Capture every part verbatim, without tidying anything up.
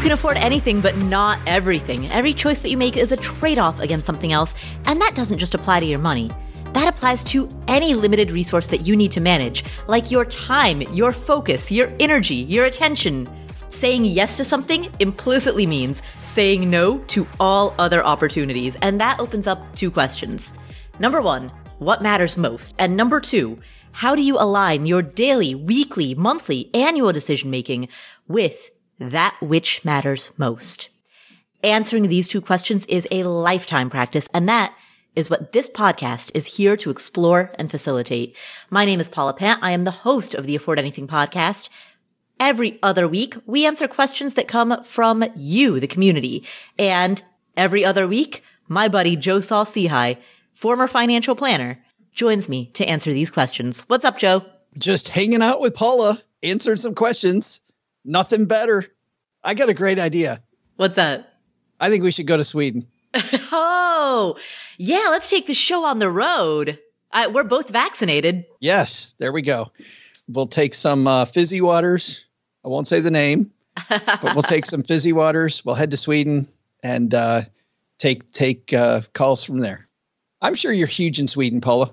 can afford anything, but not everything. Every choice that you make is a trade-off against something else, and that doesn't just apply to your money. That applies to any limited resource that you need to manage, like your time, your focus, your energy, your attention. Saying yes to something implicitly means saying no to all other opportunities, and that opens up two questions. Number one, what matters most? And number two, how do you align your daily, weekly, monthly, annual decision-making with that which matters most? Answering these two questions is a lifetime practice, and that is what this podcast is here to explore and facilitate. My name is Paula Pant. I am the host of the Afford Anything podcast. Every other week, we answer questions that come from you, the community. And every other week, my buddy Joe Saul-Sehy, former financial planner, joins me to answer these questions. What's up, Joe? Just hanging out with Paula, answering some questions. Nothing better. I got a great idea. What's that? I think we should go to Sweden. Oh, yeah, let's take the show on the road. I, we're both vaccinated. Yes, there we go. We'll take some uh, fizzy waters. I won't say the name, but we'll take some fizzy waters. We'll head to Sweden and uh, take take uh, calls from there. I'm sure you're huge in Sweden, Paula.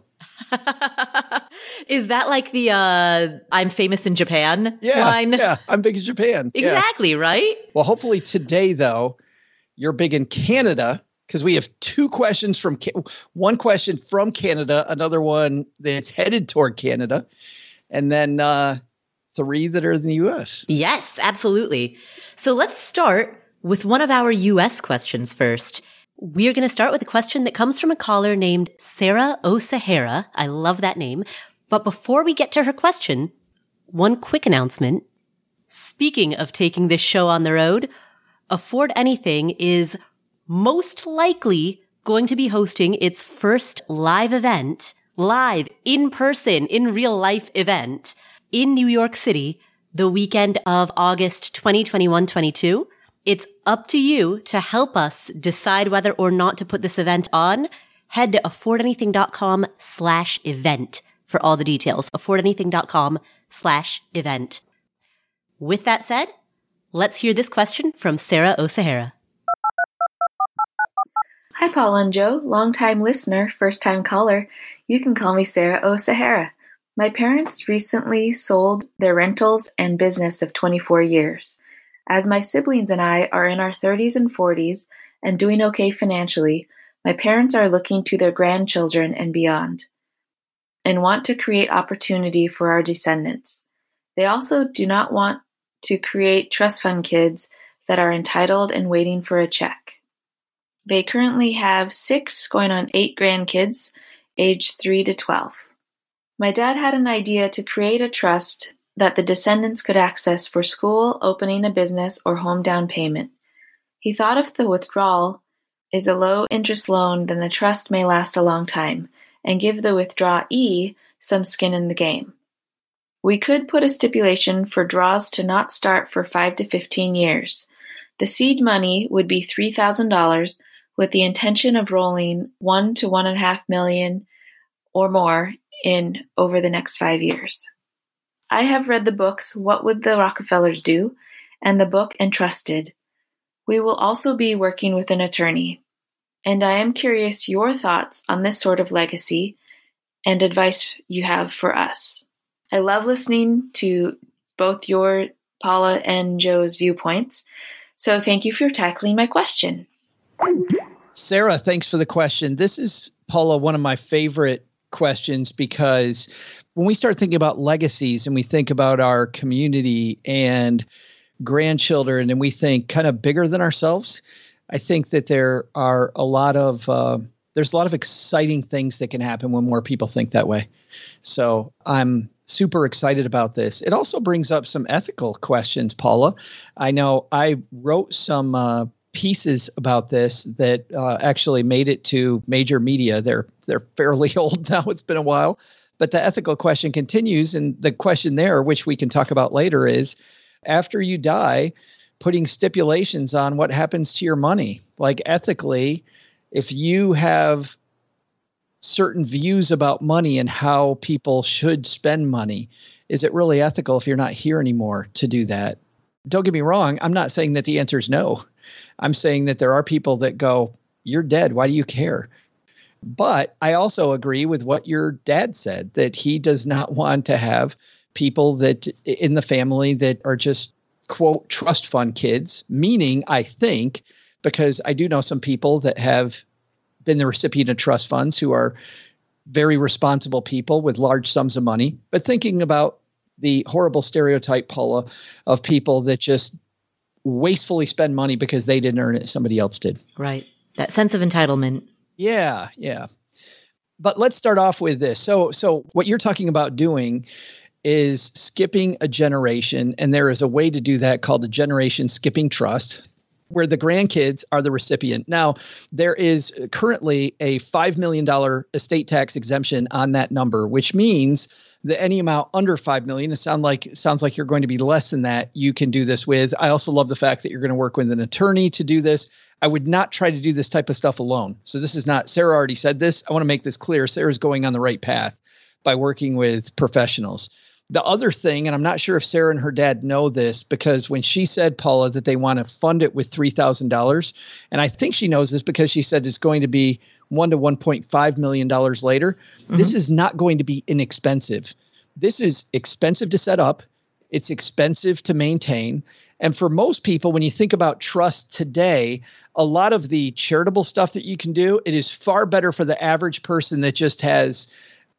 Is that like the uh, I'm famous in Japan yeah, line? Yeah, I'm big in Japan. Exactly, yeah. Right? Well, hopefully today, though, you're big in Canada because we have two questions from one question from Canada, another one that's headed toward Canada, and then uh, three that are in the U S. Yes, absolutely. So let's start with one of our U S questions first. We're going to start with a question that comes from a caller named Sarah O'Sahara. I love that name. But before we get to her question, one quick announcement. Speaking of taking this show on the road, Afford Anything is most likely going to be hosting its first live event, live, in person, in real life event in New York City the weekend of August twenty twenty-one twenty-two. It's up to you to help us decide whether or not to put this event on. Head to affordanything.com slash event for all the details. affordanything.com slash event. With that said, let's hear this question from Sarah O'Sahara. Hi, Paul and Joe. Longtime listener, first-time caller. You can call me Sarah O'Sahara. My parents recently sold their rentals and business of twenty-four years. As my siblings and I are in our thirties and forties and doing okay financially, my parents are looking to their grandchildren and beyond and want to create opportunity for our descendants. They also do not want to create trust fund kids that are entitled and waiting for a check. They currently have six going on eight grandkids, aged three to twelve. My dad had an idea to create a trust that the descendants could access for school, opening a business, or home down payment. He thought if the withdrawal is a low-interest loan, then the trust may last a long time and give the withdrawee some skin in the game. We could put a stipulation for draws to not start for five to fifteen years. The seed money would be three thousand dollars with the intention of rolling one to one and a half million or more in over the next five years. I have read the books What Would the Rockefellers Do? And the book Entrusted. We will also be working with an attorney, and I am curious your thoughts on this sort of legacy and advice you have for us. I love listening to both your, Paula, and Joe's viewpoints, so thank you for tackling my question. Sarah, thanks for the question. This is, Paula, one of my favorite questions because when we start thinking about legacies and we think about our community and grandchildren and we think kind of bigger than ourselves, I think that there are a lot of uh, there's a lot of exciting things that can happen when more people think that way. So I'm super excited about this. It also brings up some ethical questions, Paula. I know I wrote some uh, pieces about this that uh, actually made it to major media. They're they're fairly old now. It's been a while. But the ethical question continues. And the question there, which we can talk about later, is after you die, putting stipulations on what happens to your money. Like ethically, if you have certain views about money and how people should spend money, is it really ethical if you're not here anymore to do that? don't get me wrong. I'm not saying that the answer is no. I'm saying that there are people that go, you're dead. Why do you care? But I also agree with what your dad said, that he does not want to have people that in the family that are just, quote, trust fund kids, meaning, I think, because I do know some people that have been the recipient of trust funds who are very responsible people with large sums of money, but thinking about the horrible stereotype, Paula, of people that just wastefully spend money because they didn't earn it, somebody else did. Right. That sense of entitlement. Yeah, yeah. But let's start off with this. So, so what you're talking about doing is skipping a generation, and there is a way to do that called a generation skipping trust, where the grandkids are the recipient. Now, there is currently a five million dollars estate tax exemption on that number, which means that any amount under five million dollars, it sound like, sounds like you're going to be less than that, you can do this with. I also love the fact that you're going to work with an attorney to do this. I would not try to do this type of stuff alone. So this is not, Sarah already said this. I want to make this clear. Sarah's going on the right path by working with professionals. The other thing, and I'm not sure if Sarah and her dad know this, because when she said, Paula, that they want to fund it with three thousand dollars, and I think she knows this because she said it's going to be one to one point five million dollars later. Mm-hmm. This is not going to be inexpensive. This is expensive to set up. It's expensive to maintain. And for most people, when you think about trust today, a lot of the charitable stuff that you can do, it is far better for the average person that just has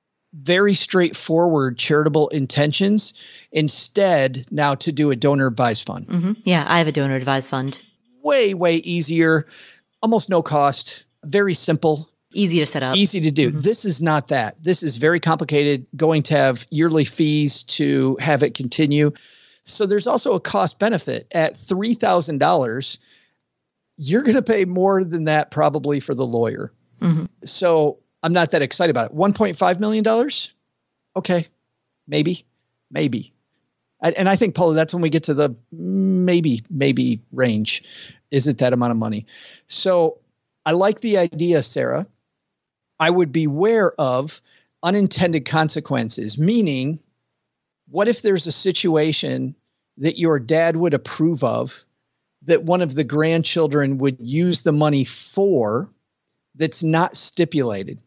very straightforward charitable intentions instead now to do a donor advised fund. Mm-hmm. Yeah, I have a donor advised fund. Way, way easier, almost no cost, very simple. Easy to set up. Easy to do. Mm-hmm. This is not that. This is very complicated, going to have yearly fees to have it continue. So there's also a cost benefit. At three thousand dollars, you're going to pay more than that probably for the lawyer. Mm-hmm. So I'm not that excited about it. one point five million dollars? Okay, maybe, maybe. And I think, Paula, that's when we get to the maybe, maybe range. Is it that amount of money? So I like the idea, Sarah. I would beware of unintended consequences, meaning what if there's a situation that your dad would approve of that one of the grandchildren would use the money for that's not stipulated?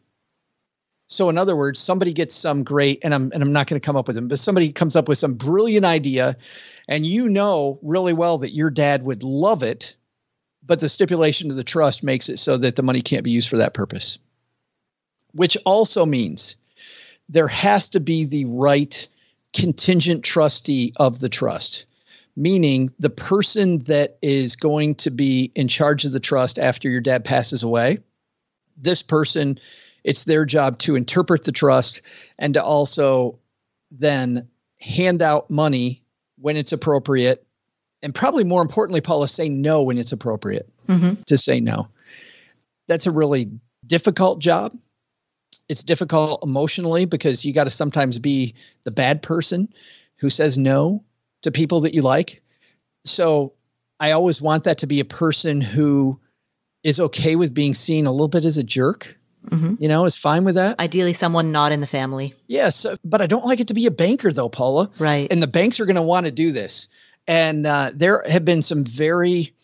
So in other words, somebody gets some great, and I'm and I'm not going to come up with them, but somebody comes up with some brilliant idea, and you know really well that your dad would love it, but the stipulation of the trust makes it so that the money can't be used for that purpose. Which also means there has to be the right contingent trustee of the trust, meaning the person that is going to be in charge of the trust after your dad passes away. This person, it's their job to interpret the trust and to also then hand out money when it's appropriate. And probably more importantly, Paula, say no when it's appropriate. Mm-hmm. To say no. That's a really difficult job. It's difficult emotionally because you got to sometimes be the bad person who says no to people that you like. So I always want that to be a person who is okay with being seen a little bit as a jerk. Mm-hmm. You know, is fine with that. Ideally, someone not in the family. Yes, but I don't like it to be a banker though, Paula. Right. And the banks are going to want to do this. And uh, there have been some very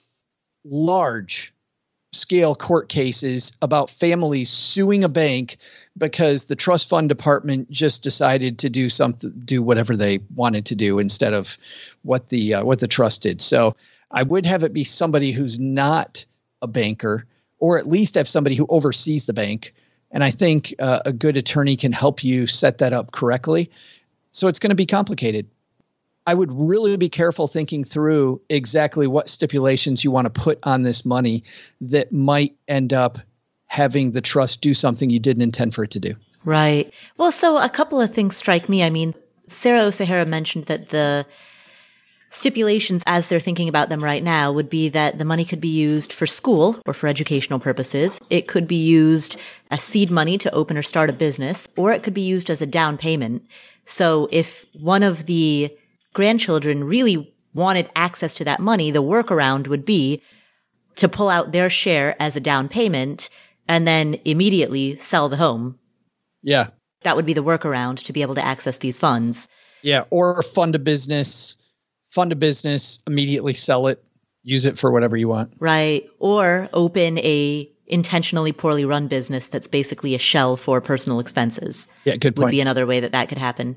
large scale court cases about families suing a bank because the trust fund department just decided to do something, do whatever they wanted to do instead of what the uh, what the trust did. So I would have it be somebody who's not a banker, or at least have somebody who oversees the bank. And I think uh, a good attorney can help you set that up correctly. So it's going to be complicated. I would really be careful thinking through exactly what stipulations you want to put on this money that might end up having the trust do something you didn't intend for it to do. Right. Well, so a couple of things strike me. I mean, Sarah O'Sahara mentioned that the stipulations as they're thinking about them right now would be that the money could be used for school or for educational purposes. It could be used as seed money to open or start a business, or it could be used as a down payment. So if one of the grandchildren really wanted access to that money, the workaround would be to pull out their share as a down payment and then immediately sell the home. Yeah. That would be the workaround to be able to access these funds. Yeah. Or fund a business fund a business, immediately sell it, use it for whatever you want. Right. Or open a intentionally poorly run business that's basically a shell for personal expenses. Yeah, good point. Would be another way that that could happen.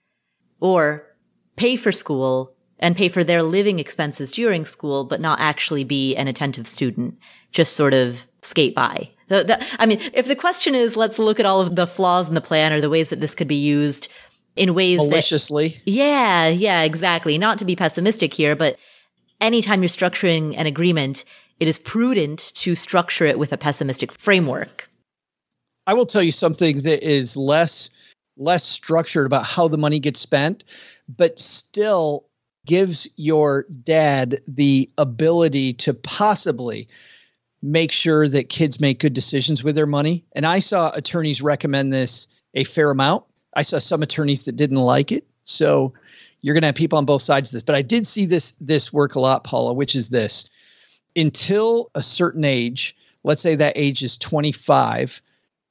Or pay for school and pay for their living expenses during school, but not actually be an attentive student. Just sort of skate by. The, the, I mean, if the question is, let's look at all of the flaws in the plan or the ways that this could be used in ways maliciously. That, yeah, yeah, exactly. Not to be pessimistic here, but anytime you're structuring an agreement, it is prudent to structure it with a pessimistic framework. I will tell you something that is less less structured about how the money gets spent, but still gives your dad the ability to possibly make sure that kids make good decisions with their money. And I saw attorneys recommend this a fair amount. I saw some attorneys that didn't like it. So you're going to have people on both sides of this. But I did see this this work a lot, Paula, which is this. Until a certain age, let's say that age is twenty-five,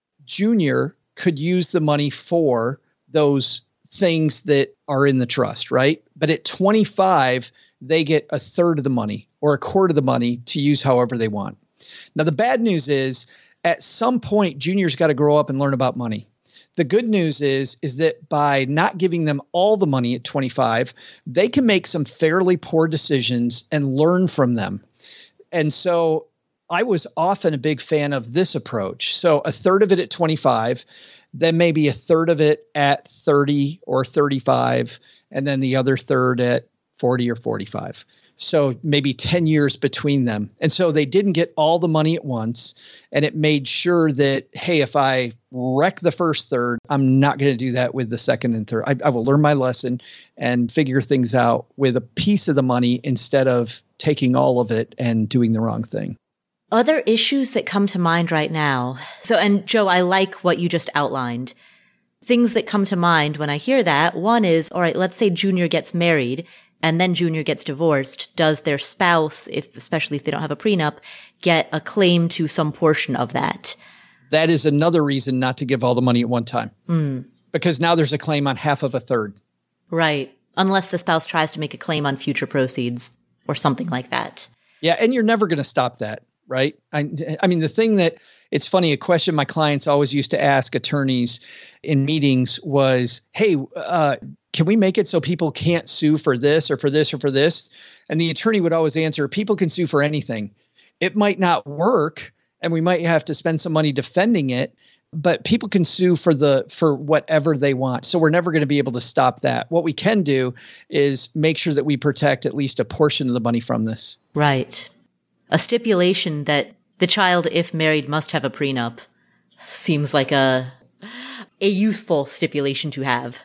junior could use the money for those things that are in the trust, right? But at twenty-five, they get a third of the money or a quarter of the money to use however they want. Now, the bad news is at some point, junior's got to grow up and learn about money. The good news is, is that by not giving them all the money at twenty-five, they can make some fairly poor decisions and learn from them. And so I was often a big fan of this approach. So a third of it at twenty-five, then maybe a third of it at thirty or thirty-five, and then the other third at forty or forty-five. So maybe ten years between them. And so they didn't get all the money at once. And it made sure that, hey, if I wreck the first third, I'm not going to do that with the second and third. I, I will learn my lesson and figure things out with a piece of the money instead of taking all of it and doing the wrong thing. Other issues that come to mind right now. So, and Joe, I like what you just outlined. Things that come to mind when I hear that. One is, all right, let's say Junior gets married and then Junior gets divorced. Does their spouse, if especially if they don't have a prenup, get a claim to some portion of that? That is another reason not to give all the money at one time. Mm. Because now there's a claim on half of a third. Right. Unless the spouse tries to make a claim on future proceeds or something like that. Yeah. And you're never going to stop that, right? I, I mean, the thing that it's funny, a question my clients always used to ask attorneys in meetings was, hey, uh, can we make it so people can't sue for this or for this or for this? And the attorney would always answer, people can sue for anything. It might not work and we might have to spend some money defending it, but people can sue for the for whatever they want. So we're never going to be able to stop that. What we can do is make sure that we protect at least a portion of the money from this. Right. A stipulation that the child, if married, must have a prenup seems like a a useful stipulation to have.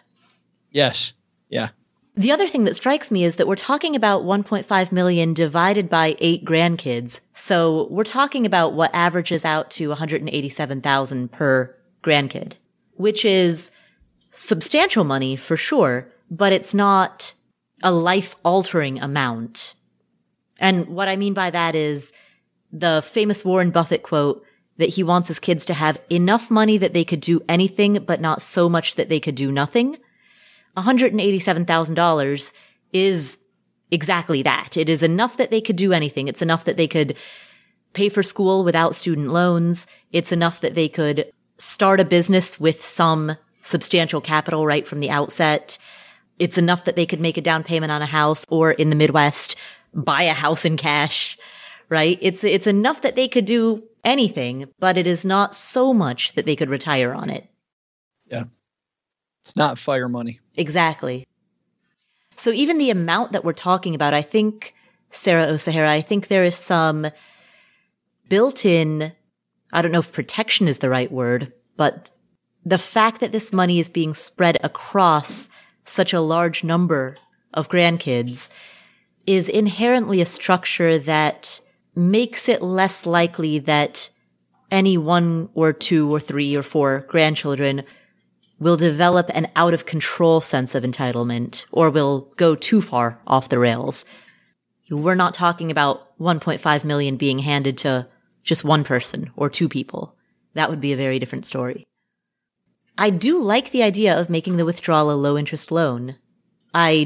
Yes. Yeah. The other thing that strikes me is that we're talking about one point five million divided by eight grandkids. So we're talking about what averages out to one hundred eighty-seven thousand per grandkid, which is substantial money for sure, but it's not a life-altering amount. And what I mean by that is the famous Warren Buffett quote that he wants his kids to have enough money that they could do anything, but not so much that they could do nothing. one hundred eighty-seven thousand dollars is exactly that. It is enough that they could do anything. It's enough that they could pay for school without student loans. It's enough that they could start a business with some substantial capital right from the outset. It's enough that they could make a down payment on a house, or in the Midwest, buy a house in cash, right? It's, it's enough that they could do anything, but it is not so much that they could retire on it. Yeah. It's not fire money. Exactly. So even the amount that we're talking about, I think, Sarah O'Sahara, I think there is some built-in, I don't know if protection is the right word, but the fact that this money is being spread across such a large number of grandkids is inherently a structure that makes it less likely that any one or two or three or four grandchildren will develop an out-of-control sense of entitlement or will go too far off the rails. We're not talking about one point five million being handed to just one person or two people. That would be a very different story. I do like the idea of making the withdrawal a low-interest loan. I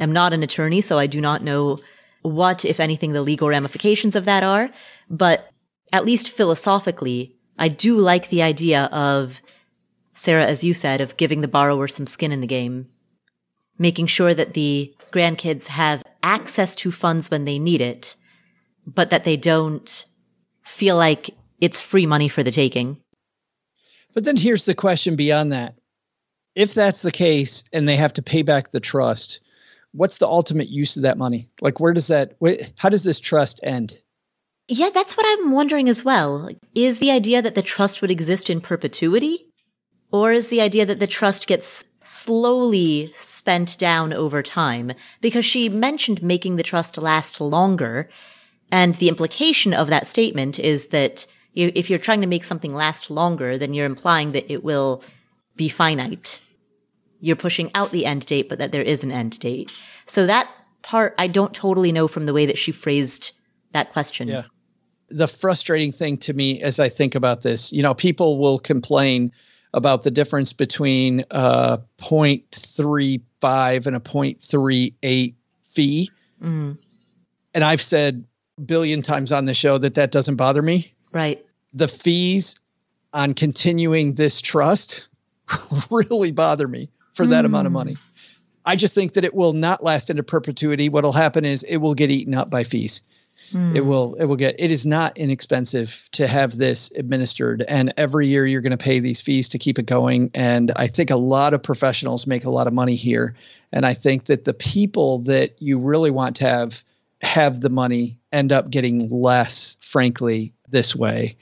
am not an attorney, so I do not know what, if anything, the legal ramifications of that are. But at least philosophically, I do like the idea of, Sarah, as you said, of giving the borrower some skin in the game, making sure that the grandkids have access to funds when they need it, but that they don't feel like it's free money for the taking. But then here's the question beyond that. If that's the case and they have to pay back the trust, what's the ultimate use of that money? Like, where does that, how does this trust end? Yeah, that's what I'm wondering as well. Is the idea that the trust would exist in perpetuity? Or is the idea that the trust gets slowly spent down over time? Because she mentioned making the trust last longer. And the implication of that statement is that you, if you're trying to make something last longer, then you're implying that it will be finite. You're pushing out the end date, but that there is an end date. So that part, I don't totally know from the way that she phrased that question. Yeah. The frustrating thing to me as I think about this, you know, people will complain about the difference between a zero point three five and a zero point three eight fee. Mm. And I've said a billion times on the show that that doesn't bother me. Right. The fees on continuing this trust really bother me for that mm. amount of money. I just think that it will not last into perpetuity. What will happen is it will get eaten up by fees. Mm. It will, it will get, it is not inexpensive to have this administered. And every year you're going to pay these fees to keep it going. And I think a lot of professionals make a lot of money here. And I think that the people that you really want to have, have the money end up getting less, frankly, this way.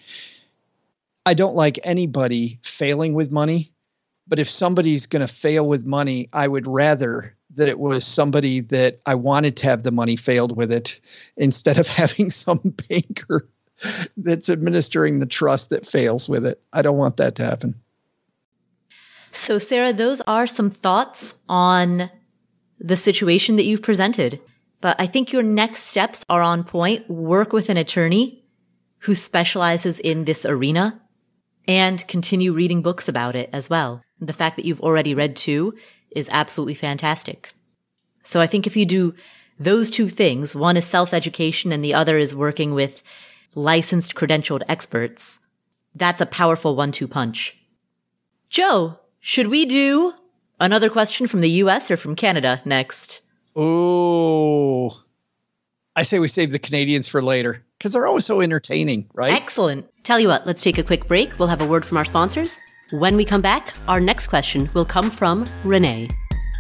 I don't like anybody failing with money, but if somebody's going to fail with money, I would rather that it was somebody that I wanted to have the money failed with it instead of having some banker that's administering the trust that fails with it. I don't want that to happen. So, Sarah, those are some thoughts on the situation that you've presented. But I think your next steps are on point. Work with an attorney who specializes in this arena and continue reading books about it as well. The fact that you've already read two is absolutely fantastic. So I think if you do those two things, one is self-education and the other is working with licensed, credentialed experts, that's a powerful one two punch. Joe, should we do another question from the U S or from Canada next? Oh, I say we save the Canadians for later because they're always so entertaining, right? Excellent. Tell you what, let's take a quick break. We'll have a word from our sponsors. When we come back, our next question will come from Renee.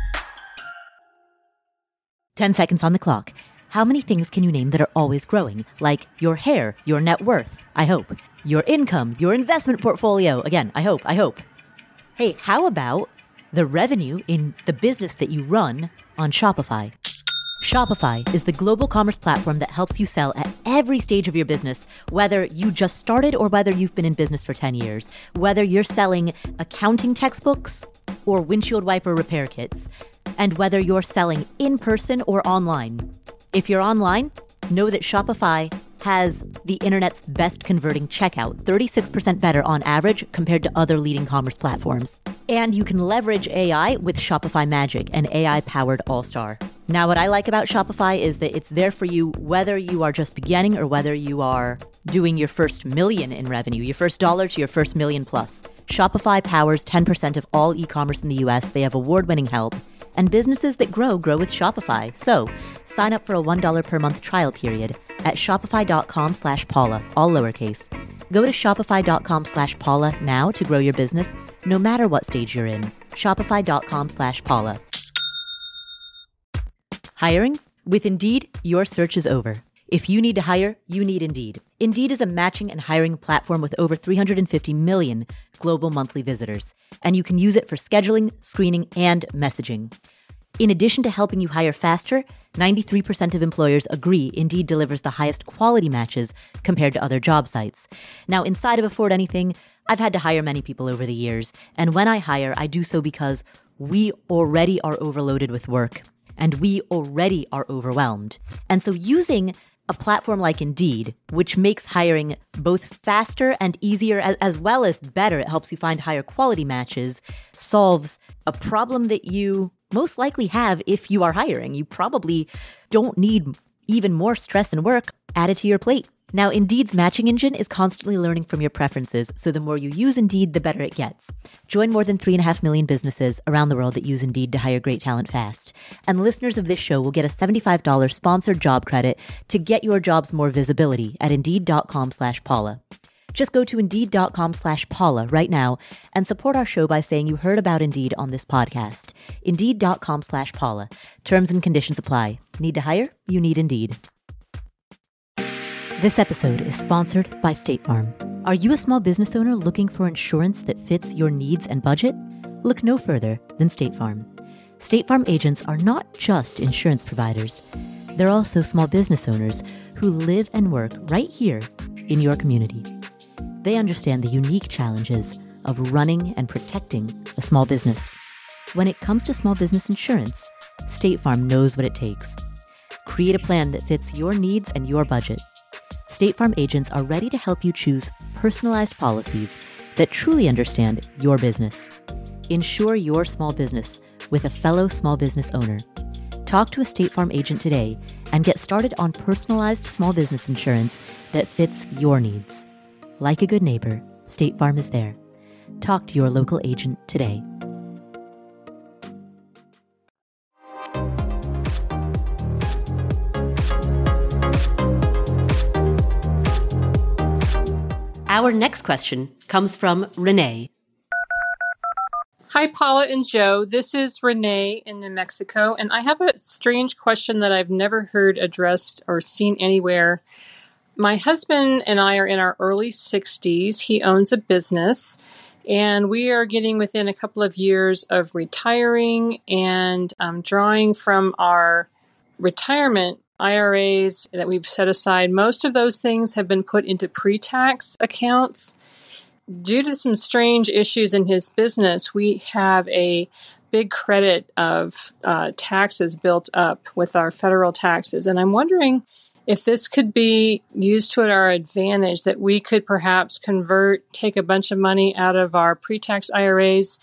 Ten seconds on the clock. How many things can you name that are always growing? Like your hair, your net worth, I hope. Your income, your investment portfolio. Again, I hope, I hope. Hey, how about the revenue in the business that you run on Shopify? Shopify is the global commerce platform that helps you sell at every stage of your business, whether you just started or whether you've been in business for ten years, whether you're selling accounting textbooks or windshield wiper repair kits, and whether you're selling in person or online. If you're online, know that Shopify has the internet's best converting checkout, thirty-six percent better on average compared to other leading commerce platforms. And you can leverage A I with Shopify Magic, an A I-powered all-star. Now, what I like about Shopify is that it's there for you whether you are just beginning or whether you are doing your first million in revenue, your first dollar to your first million plus. Shopify powers ten percent of all e-commerce in the U S. They have award-winning help. And businesses that grow, grow with Shopify. So sign up for a one dollar per month trial period at shopify.com slash Paula, all lowercase. Go to shopify.com slash Paula now to grow your business, no matter what stage you're in. Shopify.com slash Paula. Hiring? With Indeed, your search is over. If you need to hire, you need Indeed. Indeed is a matching and hiring platform with over three hundred fifty million global monthly visitors, and you can use it for scheduling, screening, and messaging. In addition to helping you hire faster, ninety-three percent of employers agree Indeed delivers the highest quality matches compared to other job sites. Now, inside of Afford Anything, I've had to hire many people over the years, and when I hire, I do so because we already are overloaded with work, and we already are overwhelmed. And so using a platform like Indeed, which makes hiring both faster and easier, as, as well as better, it helps you find higher quality matches, solves a problem that you most likely have if you are hiring. You probably don't need even more stress and work added to your plate. Now, Indeed's matching engine is constantly learning from your preferences, so the more you use Indeed, the better it gets. Join more than three and a half million businesses around the world that use Indeed to hire great talent fast. And listeners of this show will get a seventy-five dollars sponsored job credit to get your jobs more visibility at Indeed.com slash Paula. Just go to Indeed.com slash Paula right now and support our show by saying you heard about Indeed on this podcast. Indeed.com slash Paula. Terms and conditions apply. Need to hire? You need Indeed. This episode is sponsored by State Farm. Are you a small business owner looking for insurance that fits your needs and budget? Look no further than State Farm. State Farm agents are not just insurance providers. They're also small business owners who live and work right here in your community. They understand the unique challenges of running and protecting a small business. When it comes to small business insurance, State Farm knows what it takes. Create a plan that fits your needs and your budget. State Farm agents are ready to help you choose personalized policies that truly understand your business. Insure your small business with a fellow small business owner. Talk to a State Farm agent today and get started on personalized small business insurance that fits your needs. Like a good neighbor, State Farm is there. Talk to your local agent today. Our next question comes from Renee. Hi, Paula and Joe. This is Renee in New Mexico, and I have a strange question that I've never heard addressed or seen anywhere. My husband and I are in our early sixties. He owns a business, and we are getting within a couple of years of retiring and um, drawing from our retirement I R As that we've set aside. Most of those things have been put into pre-tax accounts. Due to some strange issues in his business, we have a big credit of uh, taxes built up with our federal taxes. And I'm wondering if this could be used to our advantage, that we could perhaps convert, take a bunch of money out of our pre-tax I R As,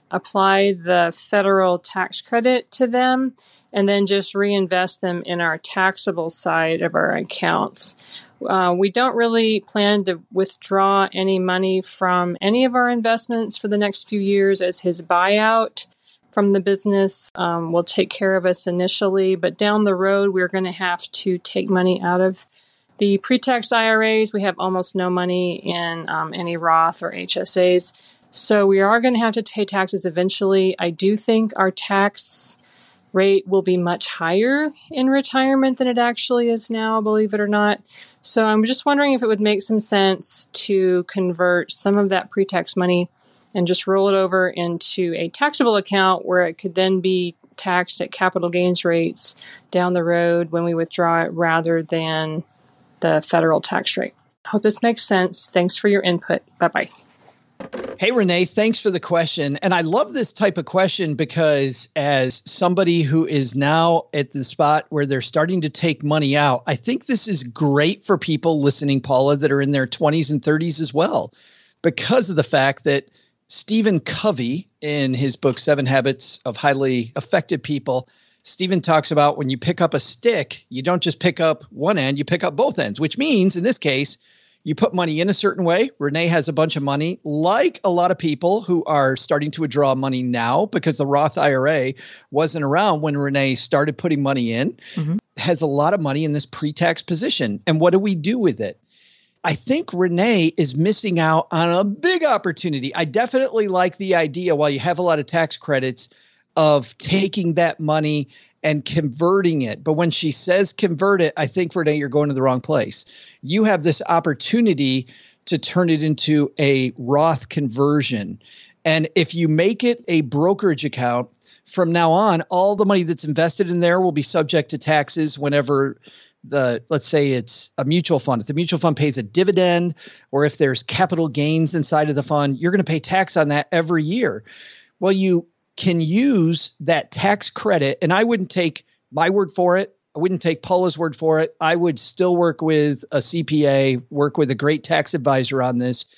apply the federal tax credit to them, and then just reinvest them in our taxable side of our accounts. Uh, we don't really plan to withdraw any money from any of our investments for the next few years, as his buyout from the business um, will take care of us initially. But down the road, we're going to have to take money out of the pre-tax I R As. We have almost no money in um, any Roth or H S As. So we are going to have to pay taxes eventually. I do think our tax rate will be much higher in retirement than it actually is now, believe it or not. So I'm just wondering if it would make some sense to convert some of that pre-tax money and just roll it over into a taxable account where it could then be taxed at capital gains rates down the road when we withdraw it, rather than the federal tax rate. Hope this makes sense. Thanks for your input. Bye-bye. Hey, Renee, thanks for the question. And I love this type of question because as somebody who is now at the spot where they're starting to take money out, I think this is great for people listening, Paula, that are in their twenties and thirties as well, because of the fact that Stephen Covey, in his book, Seven Habits of Highly Effective People, Stephen talks about when you pick up a stick, you don't just pick up one end, you pick up both ends, which means in this case, you put money in a certain way. Renee has a bunch of money, like a lot of people who are starting to withdraw money now because the Roth I R A wasn't around when Renee started putting money in, mm-hmm. has a lot of money in this pre-tax position. And what do we do with it? I think Renee is missing out on a big opportunity. I definitely like the idea, while you have a lot of tax credits, of taking that money and converting it. But when she says convert it, I think, Renee, you're going to the wrong place. You have this opportunity to turn it into a Roth conversion. And if you make it a brokerage account, from now on, all the money that's invested in there will be subject to taxes whenever the, let's say it's a mutual fund. If the mutual fund pays a dividend, or if there's capital gains inside of the fund, you're going to pay tax on that every year. Well, you can use that tax credit, and I wouldn't take my word for it. I wouldn't take Paula's word for it. I would still work with a C P A, work with a great tax advisor on this.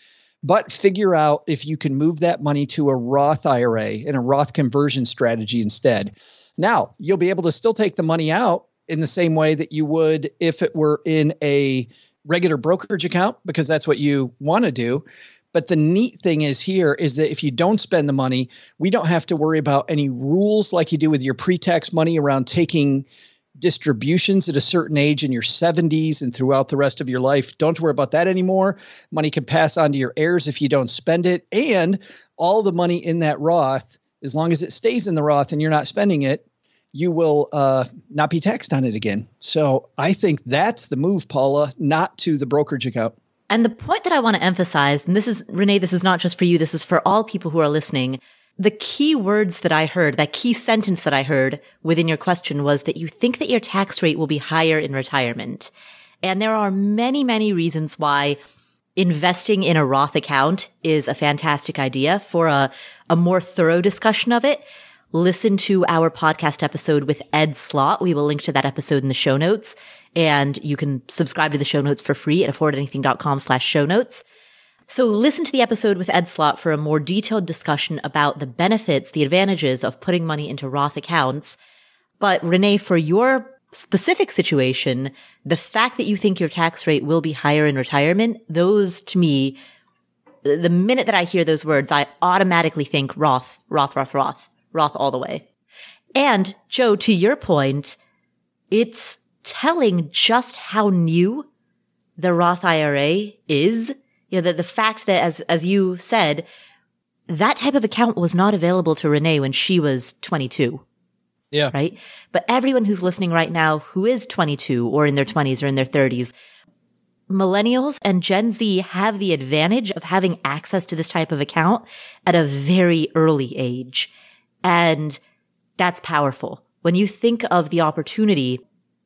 but figure out if you can move that money to a Roth I R A and a Roth conversion strategy instead. Now, you'll be able to still take the money out in the same way that you would if it were in a regular brokerage account, because that's what you want to do. But the neat thing is here is that if you don't spend the money, we don't have to worry about any rules like you do with your pre-tax money around taking distributions at a certain age in your seventies and throughout the rest of your life. Don't worry about that anymore. Money can pass on to your heirs if you don't spend it. And all the money in that Roth, as long as it stays in the Roth and you're not spending it, you will uh, not be taxed on it again. So I think that's the move, Paula, not to the brokerage account. And the point that I want to emphasize, and this is, Renee, this is not just for you, this is for all people who are listening. The key words that I heard, that key sentence that I heard within your question was that you think that your tax rate will be higher in retirement. And there are many, many reasons why investing in a Roth account is a fantastic idea. For a, a more thorough discussion of it, listen to our podcast episode with Ed Slott. We will link to that episode in the show notes, and you can subscribe to the show notes for free at affordanything.com slash show notes. So listen to the episode with Ed Slott for a more detailed discussion about the benefits, the advantages of putting money into Roth accounts. But Renee, for your specific situation, the fact that you think your tax rate will be higher in retirement, those to me, the minute that I hear those words, I automatically think Roth, Roth, Roth, Roth. Roth all the way. And Joe, to your point, it's telling just how new the Roth I R A is. You know, the, the fact that, as, as you said, that type of account was not available to Renee when she was twenty-two. Yeah. Right. But everyone who's listening right now who is twenty-two or in their twenties or in their thirties, millennials and Gen Z have the advantage of having access to this type of account at a very early age. And that's powerful. When you think of the opportunity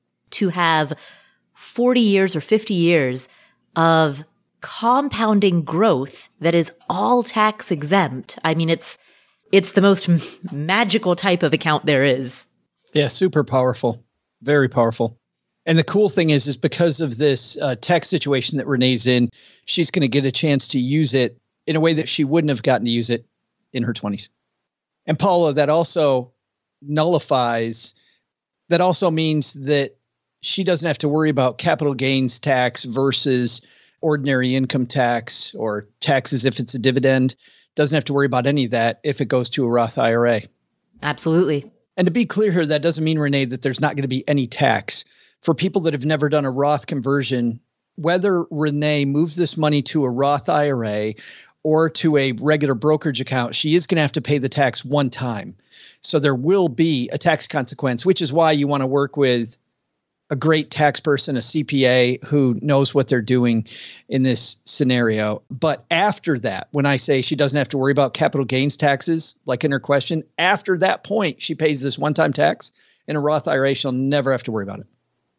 to have forty years or fifty years of compounding growth that is all tax exempt, I mean, it's, it's the most m- magical type of account there is. Yeah, super powerful. Very powerful. And the cool thing is, is because of this uh, tax situation that Renee's in, she's going to get a chance to use it in a way that she wouldn't have gotten to use it in her twenties. And Paula, that also nullifies, that also means that she doesn't have to worry about capital gains tax versus ordinary income tax or taxes if it's a dividend. Doesn't have to worry about any of that if it goes to a Roth I R A. Absolutely. And to be clear here, that doesn't mean, Renee, that there's not going to be any tax. For people that have never done a Roth conversion, whether Renee moves this money to a Roth I R A or to a regular brokerage account, she is going to have to pay the tax one time. So there will be a tax consequence, which is why you want to work with a great tax person, a C P A who knows what they're doing in this scenario. But after that, when I say she doesn't have to worry about capital gains taxes, like in her question, after that point, she pays this one-time tax. In a Roth I R A, she'll never have to worry about it.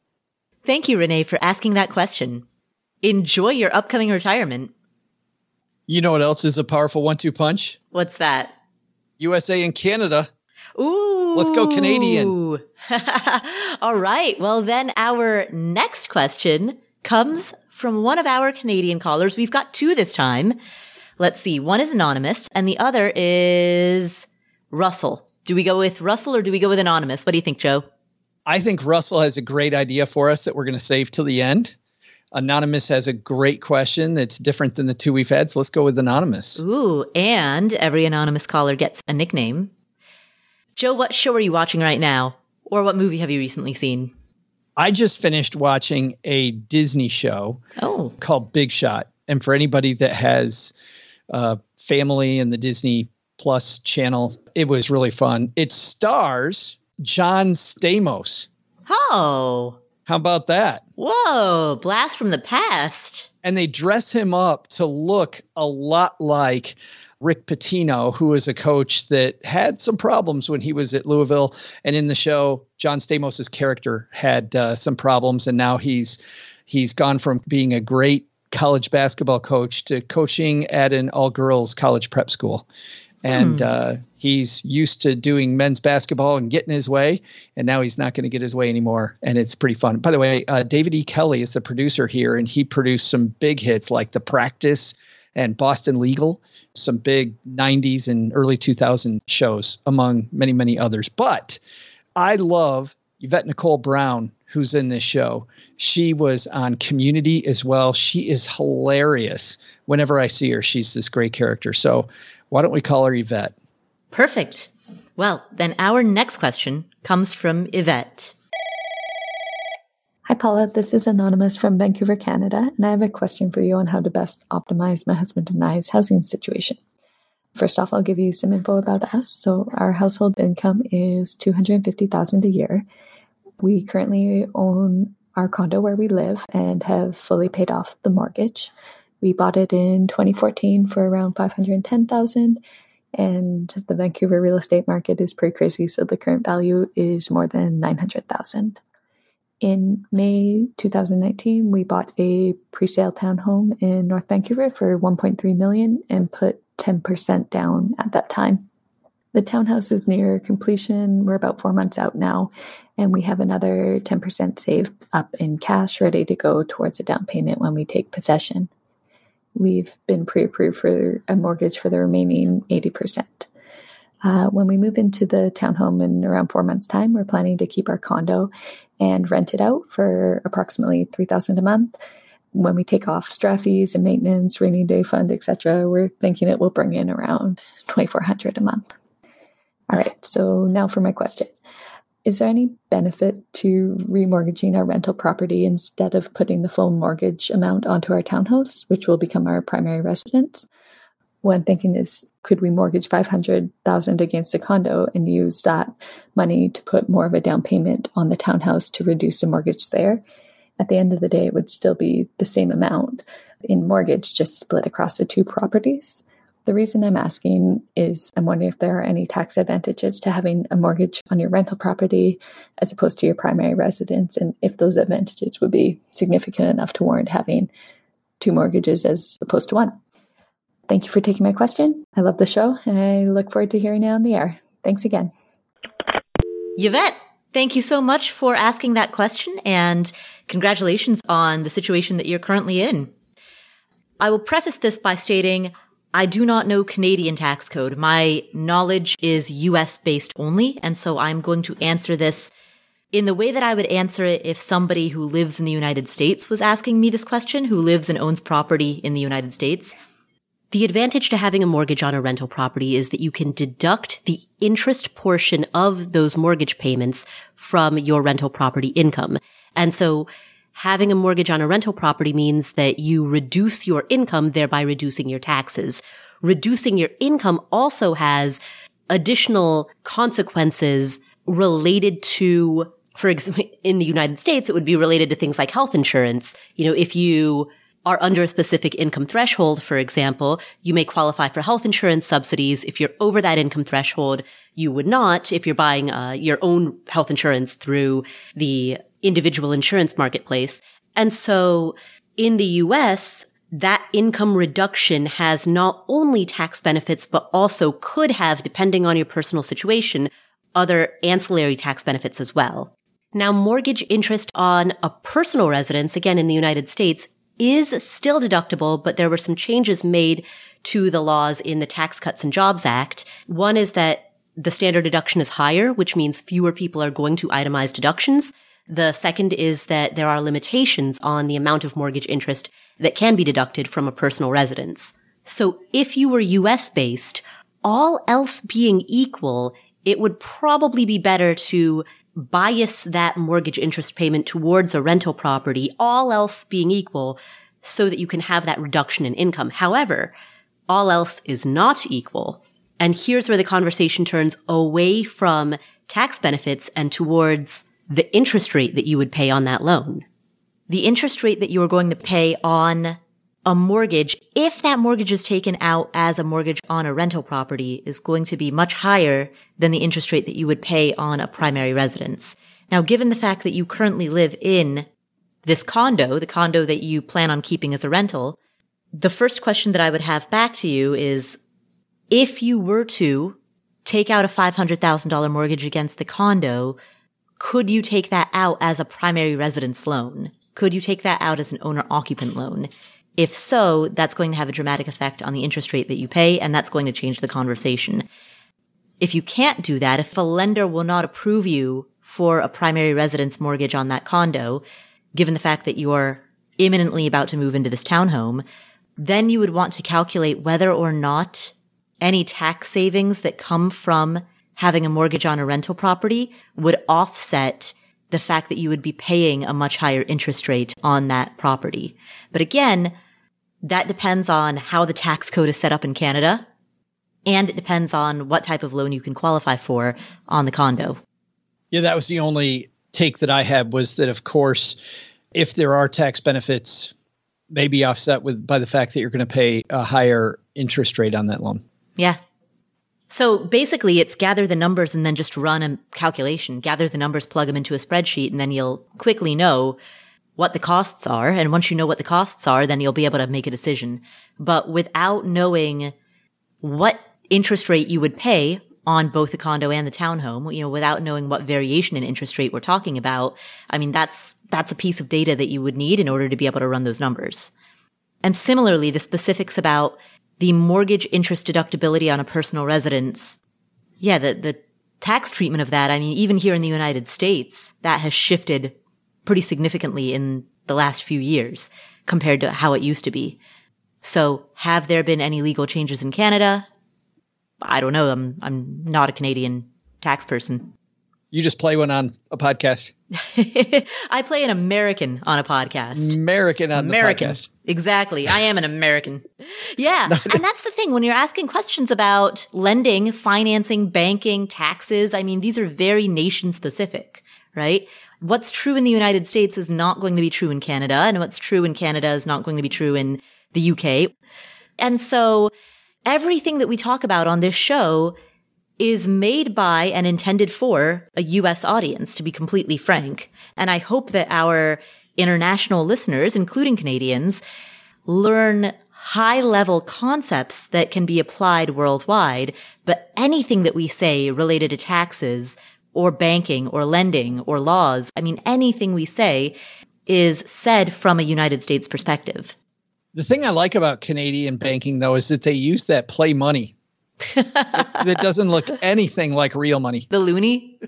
Thank you, Renee, for asking that question. Enjoy your upcoming retirement. You know what else is a powerful one two punch? What's that? U S A and Canada. Ooh. Let's go Canadian. All right. Well, then our next question comes from one of our Canadian callers. We've got two this time. Let's see. One is anonymous and the other is Russell. Do we go with Russell or do we go with anonymous? What do you think, Joe? I think Russell has a great idea for us that we're going to save till the end. Anonymous has a great question that's different than the two we've had. So let's go with anonymous. Ooh, and every anonymous caller gets a nickname. Joe, what show are you watching right now? Or what movie have you recently seen? I just finished watching a Disney show oh. called Big Shot. And for anybody that has uh, family in the Disney Plus channel, it was really fun. It stars John Stamos. Oh. How about that? Whoa, blast from the past. And they dress him up to look a lot like Rick Pitino, who is a coach that had some problems when he was at Louisville. And in the show, John Stamos' character had uh, some problems. And now he's he's gone from being a great college basketball coach to coaching at an all-girls college prep school. And hmm. uh, he's used to doing men's basketball and getting his way. And now he's not going to get his way anymore. And it's pretty fun. By the way, uh, David E. Kelly is the producer here, and he produced some big hits like The Practice and Boston Legal, some big nineties and early two thousand shows, among many, many others. But I love Yvette Nicole Brown, who's in this show. She was on Community as well. She is hilarious. Whenever I see her, she's this great character. So why don't we call her Yvette? Perfect. Well, then our next question comes from Yvette. Hi, Paula. This is Anonymous from Vancouver, Canada, and I have a question for you on how to best optimize my husband and I's housing situation. First off, I'll give you some info about us. So our household income is two hundred fifty thousand dollars a year. We currently own our condo where we live and have fully paid off the mortgage. We bought it in twenty fourteen for around five hundred ten thousand dollars, and the Vancouver real estate market is pretty crazy, so the current value is more than nine hundred thousand dollars. In May twenty nineteen, we bought a pre-sale townhome in North Vancouver for one point three million dollars and put ten percent down at that time. The townhouse is near completion. We're about four months out now, and we have another ten percent saved up in cash ready to go towards a down payment when we take possession. We've been pre-approved for a mortgage for the remaining eighty percent. Uh, when we move into the townhome in around four months' time, we're planning to keep our condo and rent it out for approximately three thousand dollars a month. When we take off straw fees and maintenance, rainy day fund, et cetera, we're thinking it will bring in around twenty-four hundred dollars a month. All right, so now for my question. Is there any benefit to remortgaging our rental property instead of putting the full mortgage amount onto our townhouse, which will become our primary residence? What I'm thinking is, could we mortgage five hundred thousand dollars against the condo and use that money to put more of a down payment on the townhouse to reduce the mortgage there? At the end of the day, it would still be the same amount in mortgage, just split across the two properties. The reason I'm asking is I'm wondering if there are any tax advantages to having a mortgage on your rental property as opposed to your primary residence, and if those advantages would be significant enough to warrant having two mortgages as opposed to one. Thank you for taking my question. I love the show, and I look forward to hearing it on the air. Thanks again. Yvette, thank you so much for asking that question, and congratulations on the situation that you're currently in. I will preface this by stating I do not know Canadian tax code. My knowledge is U S-based only, and so I'm going to answer this in the way that I would answer it if somebody who lives in the United States was asking me this question, who lives and owns property in the United States. The advantage to having a mortgage on a rental property is that you can deduct the interest portion of those mortgage payments from your rental property income. And so having a mortgage on a rental property means that you reduce your income, thereby reducing your taxes. Reducing your income also has additional consequences related to, for example, in the United States, it would be related to things like health insurance. You know, if you are under a specific income threshold, for example, you may qualify for health insurance subsidies. If you're over that income threshold, you would not if you're buying uh, your own health insurance through the individual insurance marketplace. And so in the U S, that income reduction has not only tax benefits, but also could have, depending on your personal situation, other ancillary tax benefits as well. Now, mortgage interest on a personal residence, again in the United States, is still deductible, but there were some changes made to the laws in the Tax Cuts and Jobs Act. One is that the standard deduction is higher, which means fewer people are going to itemize deductions. The second is that there are limitations on the amount of mortgage interest that can be deducted from a personal residence. So if you were U S-based, all else being equal, it would probably be better to bias that mortgage interest payment towards a rental property, all else being equal, so that you can have that reduction in income. However, all else is not equal. And here's where the conversation turns away from tax benefits and towards the interest rate that you would pay on that loan. The interest rate that you are going to pay on a mortgage, if that mortgage is taken out as a mortgage on a rental property, is going to be much higher than the interest rate that you would pay on a primary residence. Now, given the fact that you currently live in this condo, the condo that you plan on keeping as a rental, the first question that I would have back to you is, if you were to take out a five hundred thousand dollars mortgage against the condo, could you take that out as a primary residence loan? Could you take that out as an owner-occupant loan? If so, that's going to have a dramatic effect on the interest rate that you pay, and that's going to change the conversation. If you can't do that, if a lender will not approve you for a primary residence mortgage on that condo, given the fact that you're imminently about to move into this townhome, then you would want to calculate whether or not any tax savings that come from having a mortgage on a rental property would offset the fact that you would be paying a much higher interest rate on that property. But again, that depends on how the tax code is set up in Canada, and it depends on what type of loan you can qualify for on the condo. Yeah, that was the only take that I had, was that, of course, if there are tax benefits, may be offset with by the fact that you're going to pay a higher interest rate on that loan. Yeah. So basically it's gather the numbers and then just run a calculation, gather the numbers, plug them into a spreadsheet, and then you'll quickly know what the costs are. And once you know what the costs are, then you'll be able to make a decision. But without knowing what interest rate you would pay on both the condo and the townhome, you know, without knowing what variation in interest rate we're talking about, I mean, that's, that's a piece of data that you would need in order to be able to run those numbers. And similarly, the specifics about the mortgage interest deductibility on a personal residence, yeah, the, the tax treatment of that, I mean, even here in the United States, that has shifted pretty significantly in the last few years compared to how it used to be. So have there been any legal changes in Canada? I don't know. I'm, I'm not a Canadian tax person. You just play one on a podcast. I play an American on a podcast. American on American. the podcast. Exactly. I am an American. Yeah. And that's the thing. When you're asking questions about lending, financing, banking, taxes, I mean, these are very nation specific, right? What's true in the United States is not going to be true in Canada, and what's true in Canada is not going to be true in the U K. And so everything that we talk about on this show is made by and intended for a U S audience, to be completely frank. And I hope that our international listeners, including Canadians, learn high-level concepts that can be applied worldwide. But anything that we say related to taxes or banking or lending or laws, I mean, anything we say is said from a United States perspective. The thing I like about Canadian banking, though, is that they use that play money. that, that doesn't look anything like real money. The loonie?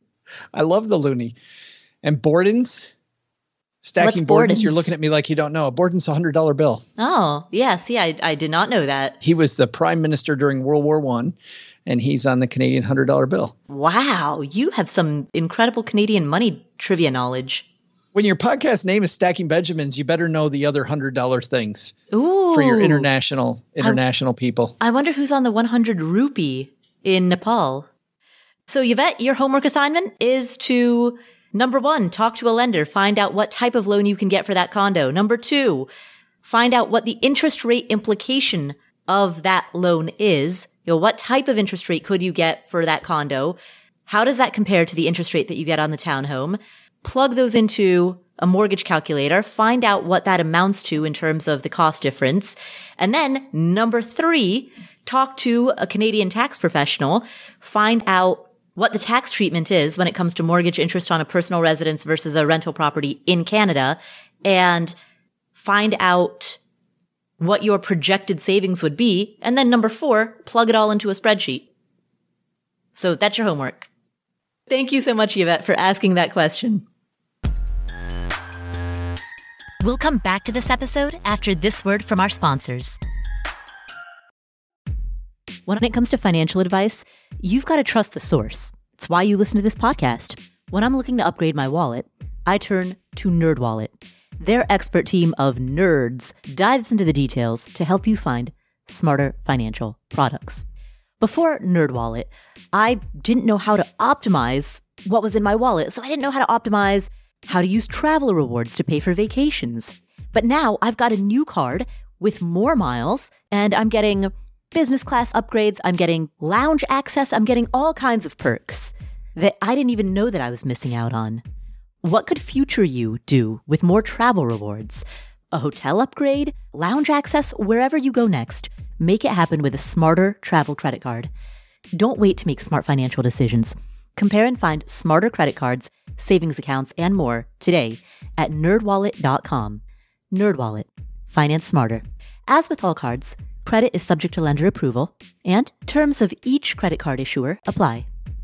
I love the loonie. And Borden's, stacking Borden's, you're looking at me like you don't know. Borden's a one hundred dollar bill. Oh, yeah. See, I, I did not know that. He was the prime minister during World War One, and he's on the Canadian one hundred dollar bill. Wow. You have some incredible Canadian money trivia knowledge. When your podcast name is Stacking Benjamins, you better know the other one hundred dollar things. Ooh. For your international international I, people. I wonder who's on the one hundred rupee in Nepal. So Yvette, your homework assignment is to, number one, talk to a lender, find out what type of loan you can get for that condo. Number two, find out what the interest rate implication of that loan is. You know, what type of interest rate could you get for that condo? How does that compare to the interest rate that you get on the townhome? Plug those into a mortgage calculator, find out what that amounts to in terms of the cost difference. And then number three, talk to a Canadian tax professional, find out what the tax treatment is when it comes to mortgage interest on a personal residence versus a rental property in Canada, and find out what your projected savings would be. And then number four, plug it all into a spreadsheet. So that's your homework. Thank you so much, Yvette, for asking that question. We'll come back to this episode after this word from our sponsors. When it comes to financial advice, you've got to trust the source. It's why you listen to this podcast. When I'm looking to upgrade my wallet, I turn to NerdWallet. Their expert team of nerds dives into the details to help you find smarter financial products. Before NerdWallet, I didn't know how to optimize what was in my wallet, so I didn't know how to optimize how to use travel rewards to pay for vacations. But now I've got a new card with more miles, and I'm getting business class upgrades, I'm getting lounge access, I'm getting all kinds of perks that I didn't even know that I was missing out on. What could future you do with more travel rewards? A hotel upgrade, lounge access, wherever you go next. Make it happen with a smarter travel credit card. Don't wait to make smart financial decisions. Compare and find smarter credit cards, savings accounts, and more today at nerd wallet dot com. NerdWallet. finance smarter. As with all cards, credit is subject to lender approval, and terms of each credit card issuer apply.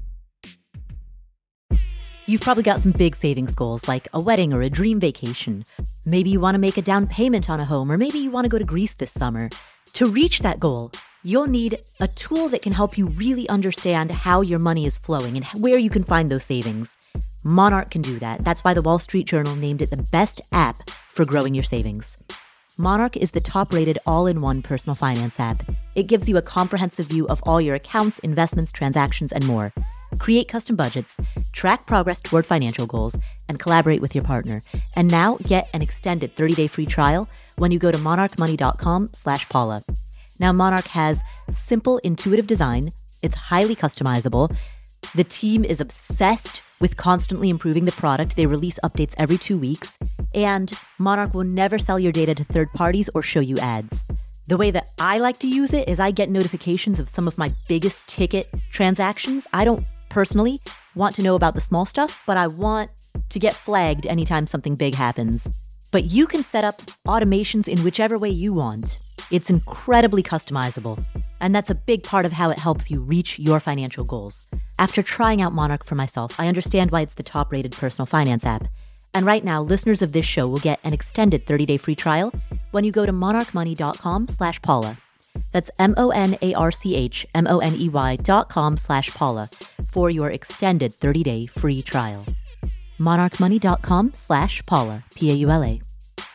You've probably got some big savings goals like a wedding or a dream vacation. Maybe you want to make a down payment on a home, or maybe you want to go to Greece this summer. To reach that goal, you'll need a tool that can help you really understand how your money is flowing and where you can find those savings. Monarch can do that. That's why the Wall Street Journal named it the best app for growing your savings. Monarch is the top-rated all-in-one personal finance app. It gives you a comprehensive view of all your accounts, investments, transactions, and more. Create custom budgets, track progress toward financial goals, and collaborate with your partner. And now get an extended thirty-day free trial when you go to monarchmoney.com slash Paula. Now, Monarch has simple, intuitive design. It's highly customizable. The team is obsessed with constantly improving the product. They release updates every two weeks. And Monarch will never sell your data to third parties or show you ads. The way that I like to use it is I get notifications of some of my biggest ticket transactions. I don't personally want to know about the small stuff, but I want to get flagged anytime something big happens. But you can set up automations in whichever way you want. It's incredibly customizable, and that's a big part of how it helps you reach your financial goals. After trying out Monarch for myself, I understand why it's the top-rated personal finance app. And right now, listeners of this show will get an extended thirty-day free trial when you go to monarchmoney.com slash Paula. That's M-O-N-A-R-C-H M-O-N-E-Y dot com slash Paula for your extended thirty-day free trial. monarchmoney.com slash Paula, P A U L A.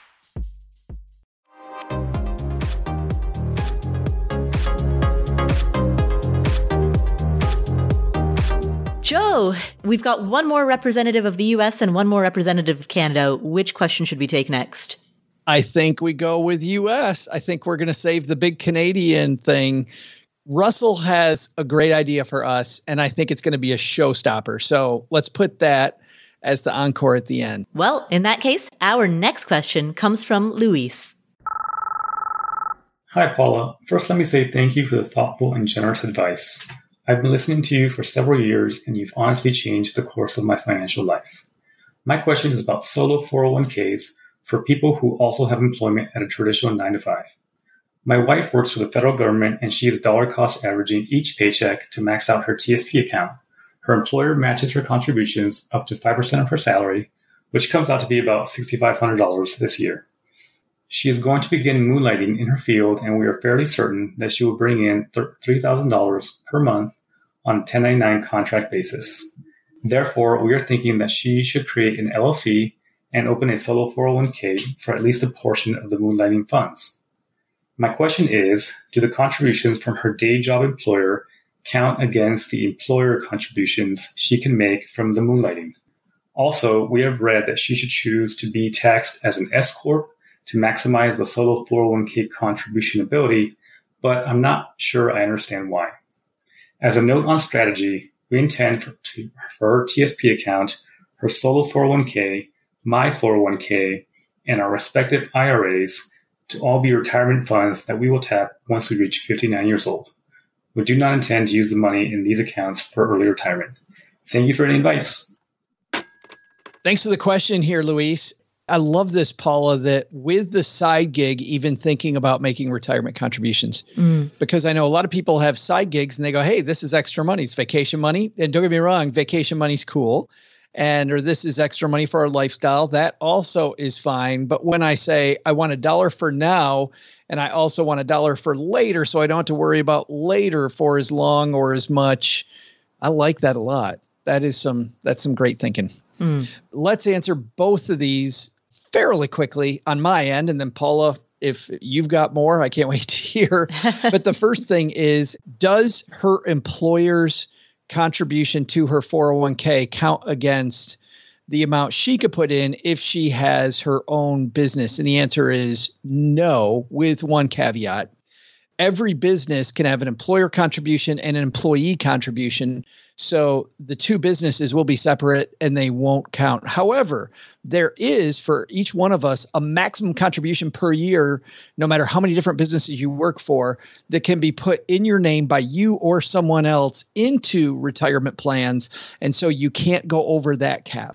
Joe, we've got one more representative of the U S and one more representative of Canada. Which question should we take next? I think we go with U S. I think we're going to save the big Canadian thing. Russell has a great idea for us, and I think it's going to be a showstopper. So let's put that as the encore at the end. Well, in that case, our next question comes from Luis. Hi, Paula. First, let me say thank you for the thoughtful and generous advice. I've been listening to you for several years, and you've honestly changed the course of my financial life. My question is about solo four oh one k's for people who also have employment at a traditional nine to five. My wife works for the federal government, and she is dollar cost averaging each paycheck to max out her T S P account. Her employer matches her contributions up to five percent of her salary, which comes out to be about six thousand five hundred dollars this year. She is going to begin moonlighting in her field, and we are fairly certain that she will bring in three thousand dollars per month on a ten ninety-nine contract basis. Therefore, we are thinking that she should create an L L C and open a solo four oh one k for at least a portion of the moonlighting funds. My question is, do the contributions from her day job employer count against the employer contributions she can make from the moonlighting? Also, we have read that she should choose to be taxed as an S corp to maximize the solo four oh one k contribution ability, but I'm not sure I understand why. As a note on strategy, we intend for, to, for her T S P account, her solo four oh one k, my four oh one k, and our respective I R As to all be retirement funds that we will tap once we reach fifty-nine years old. We do not intend to use the money in these accounts for early retirement. Thank you for any advice. Thanks for the question here, Luis. I love this, Paula, that with the side gig, even thinking about making retirement contributions, mm. because I know a lot of people have side gigs and they go, hey, this is extra money. It's vacation money. And don't get me wrong, vacation money's cool. And or this is extra money for our lifestyle. That also is fine. But when I say I want a dollar for now, and I also want a dollar for later, so I don't have to worry about later for as long or as much, I like that a lot. That is some, that's some great thinking. Mm. Let's answer both of these fairly quickly on my end. And then Paula, if you've got more, I can't wait to hear. But the first thing is, does her employer's contribution to her four oh one k count against the amount she could put in if she has her own business? And the answer is no, with one caveat. Every business can have an employer contribution and an employee contribution. So the two businesses will be separate and they won't count. However, there is for each one of us a maximum contribution per year, no matter how many different businesses you work for, that can be put in your name by you or someone else into retirement plans. And so you can't go over that cap.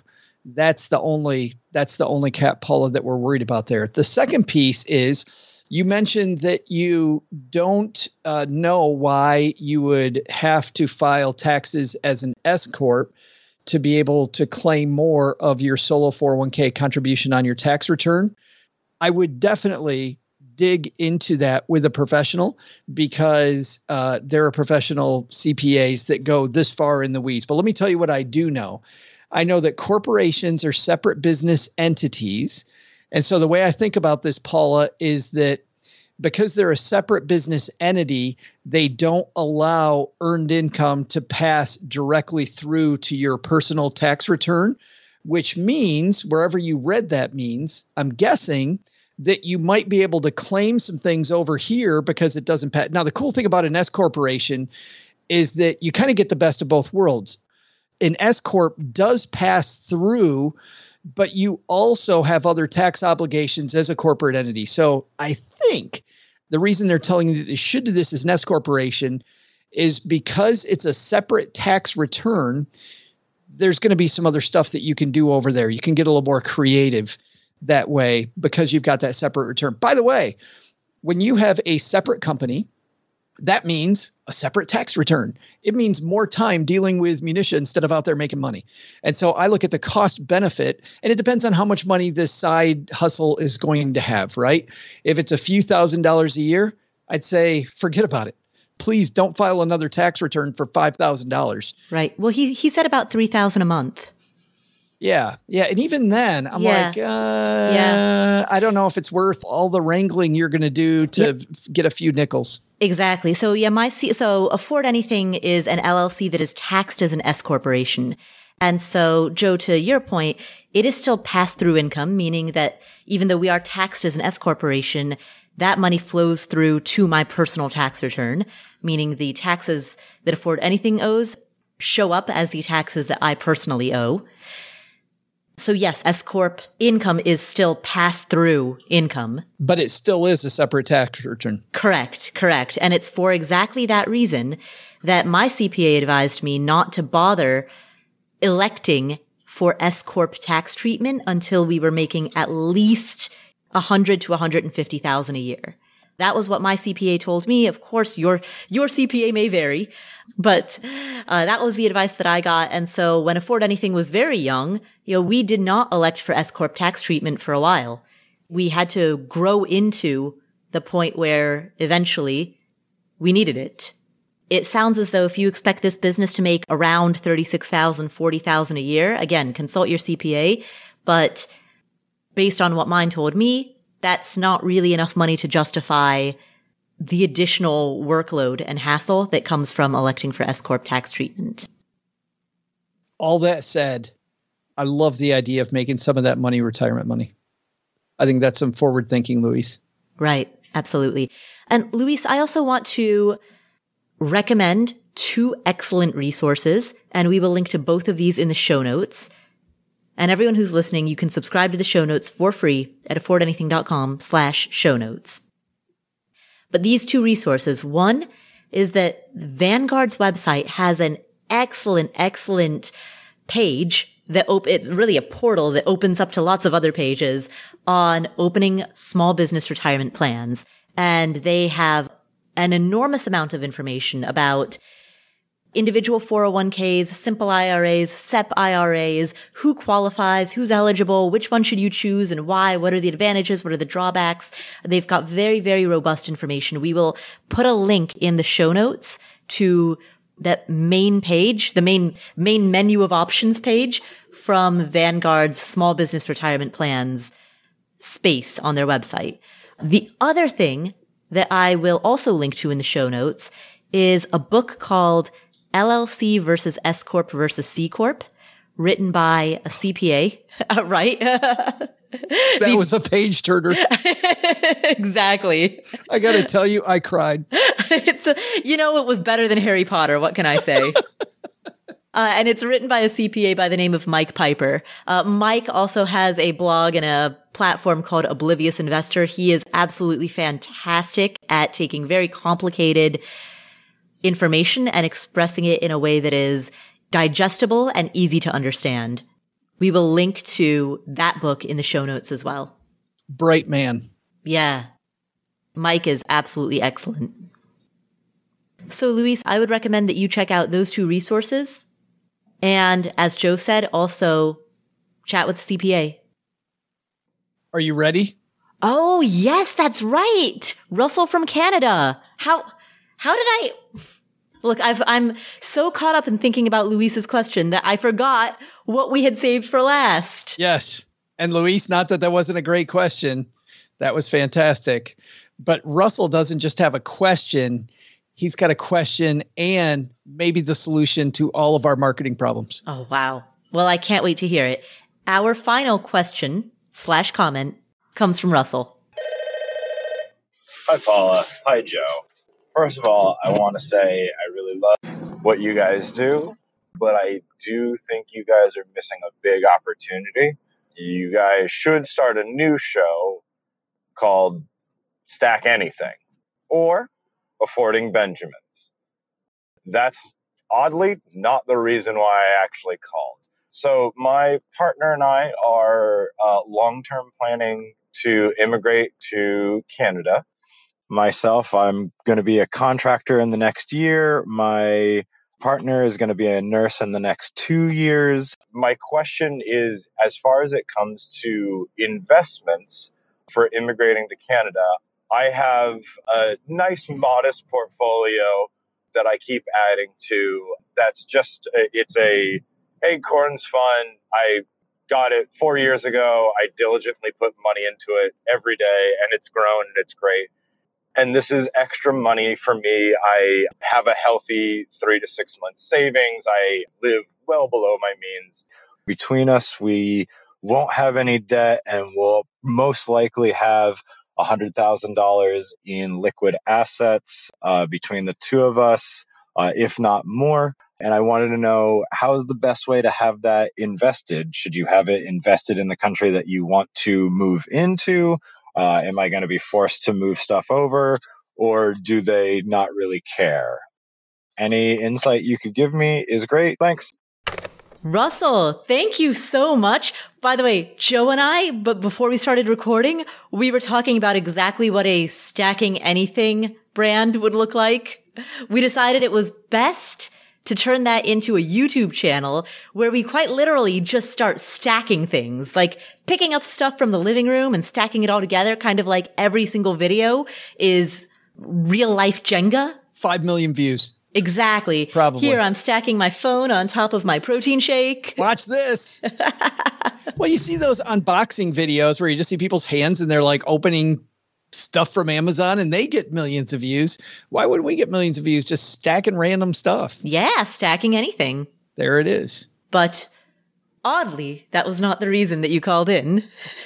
That's the only, that's the only cap, Paula, that we're worried about there. The second piece is you mentioned that you don't uh, know why you would have to file taxes as an S corp to be able to claim more of your solo four oh one k contribution on your tax return. I would definitely dig into that with a professional, because uh, there are professional C P As that go this far in the weeds. But let me tell you what I do know. I know that corporations are separate business entities. And so the way I think about this, Paula, is that because they're a separate business entity, they don't allow earned income to pass directly through to your personal tax return, which means, wherever you read that means, I'm guessing that you might be able to claim some things over here because it doesn't pass. Now, the cool thing about an S corporation is that you kind of get the best of both worlds. An S corp does pass through, but you also have other tax obligations as a corporate entity. So I think the reason they're telling you that you should do this as an S corporation is because it's a separate tax return. There's going to be some other stuff that you can do over there. You can get a little more creative that way because you've got that separate return. By the way, when you have a separate company, that means a separate tax return. It means more time dealing with minutia instead of out there making money. And so I look at the cost benefit, and it depends on how much money this side hustle is going to have, right? If it's a few thousand dollars a year, I'd say forget about it. Please don't file another tax return for five thousand dollars. Right. Well, he he said about three thousand dollars a month. Yeah. Yeah. And even then I'm yeah. like, uh, yeah. I don't know if it's worth all the wrangling you're going to do to yep. get a few nickels. Exactly. So yeah, my C- so Afford Anything is an L L C that is taxed as an S corporation. And so, Joe, to your point, it is still pass-through income, meaning that even though we are taxed as an S corporation, that money flows through to my personal tax return, meaning the taxes that Afford Anything owes show up as the taxes that I personally owe. So yes, S corp income is still pass-through income. But it still is a separate tax return. Correct, correct. And it's for exactly that reason that my C P A advised me not to bother electing for S corp tax treatment until we were making at least one hundred to one hundred fifty thousand a year. That was what my C P A told me. Of course, your your C P A may vary, but uh, that was the advice that I got. And so when Afford Anything was very young, you know, we did not elect for S corp tax treatment for a while. We had to grow into the point where eventually we needed it. It sounds as though if you expect this business to make around thirty-six thousand, forty thousand a year, again, consult your C P A. But based on what mine told me, that's not really enough money to justify the additional workload and hassle that comes from electing for S corp tax treatment. All that said, I love the idea of making some of that money retirement money. I think that's some forward thinking, Luis. Right. Absolutely. And Luis, I also want to recommend two excellent resources, and we will link to both of these in the show notes. And everyone who's listening, you can subscribe to the show notes for free at affordanything.com slash show notes. But these two resources, one is that Vanguard's website has an excellent, excellent page that op- it really a portal that opens up to lots of other pages on opening small business retirement plans. And they have an enormous amount of information about individual four oh one k's, simple I R As, S E P I R As, who qualifies, who's eligible, which one should you choose and why, what are the advantages, what are the drawbacks. They've got very, very robust information. We will put a link in the show notes to that main page, the main, main menu of options page from Vanguard's small business retirement plans space on their website. The other thing that I will also link to in the show notes is a book called L L C versus S Corp versus C Corp, written by a C P A, right? That the, was a page turner. Exactly. I got to tell you, I cried. It's a, you know, it was better than Harry Potter. What can I say? Uh, and it's written by a C P A by the name of Mike Piper. Uh, Mike also has a blog and a platform called Oblivious Investor. He is absolutely fantastic at taking very complicated information and expressing it in a way that is digestible and easy to understand. We will link to that book in the show notes as well. Bright man. Yeah. Mike is absolutely excellent. So, Luis, I would recommend that you check out those two resources. And as Joe said, also chat with the C P A. Are you ready? Oh, yes, that's right. Russell from Canada. How, how did I, look, I've, I'm so caught up in thinking about Luis's question that I forgot what we had saved for last. Yes. And Luis, not that that wasn't a great question. That was fantastic. But Russell doesn't just have a question. He's got a question and maybe the solution to all of our marketing problems. Oh, wow. Well, I can't wait to hear it. Our final question slash comment comes from Russell. Hi, Paula. Hi, Joe. First of all, I want to say I really love what you guys do, but I do think you guys are missing a big opportunity. You guys should start a new show called Stack Anything or Affording Benjamins. That's oddly not the reason why I actually called. So my partner and I are uh, long-term planning to immigrate to Canada. Myself, I'm going to be a contractor in the next year. My partner is going to be a nurse in the next two years. My question is, as far as it comes to investments for immigrating to Canada, I have a nice, modest portfolio that I keep adding to. That's just, it's a Acorns fund. I got it four years ago. I diligently put money into it every day, and it's grown and it's great. And this is extra money for me. I have a healthy three to six months savings. I live well below my means. Between us, we won't have any debt, and we'll most likely have one hundred thousand dollars in liquid assets uh, between the two of us, uh, if not more. And I wanted to know, how is the best way to have that invested? Should you have it invested in the country that you want to move into? Uh, am I going to be forced to move stuff over, or do they not really care? Any insight you could give me is great. Thanks. Russell, thank you so much. By the way, Joe and I, but before we started recording, we were talking about exactly what a Stacking Anything brand would look like. We decided it was best to turn that into a YouTube channel where we quite literally just start stacking things, like picking up stuff from the living room and stacking it all together, kind of like every single video is real life Jenga. Five million views. Exactly. Probably. Here I'm stacking my phone on top of my protein shake. Watch this. Well, you see those unboxing videos where you just see people's hands and they're like opening stuff from Amazon and they get millions of views. Why wouldn't we get millions of views just stacking random stuff? Yeah, stacking anything. There it is. But oddly, that was not the reason that you called in.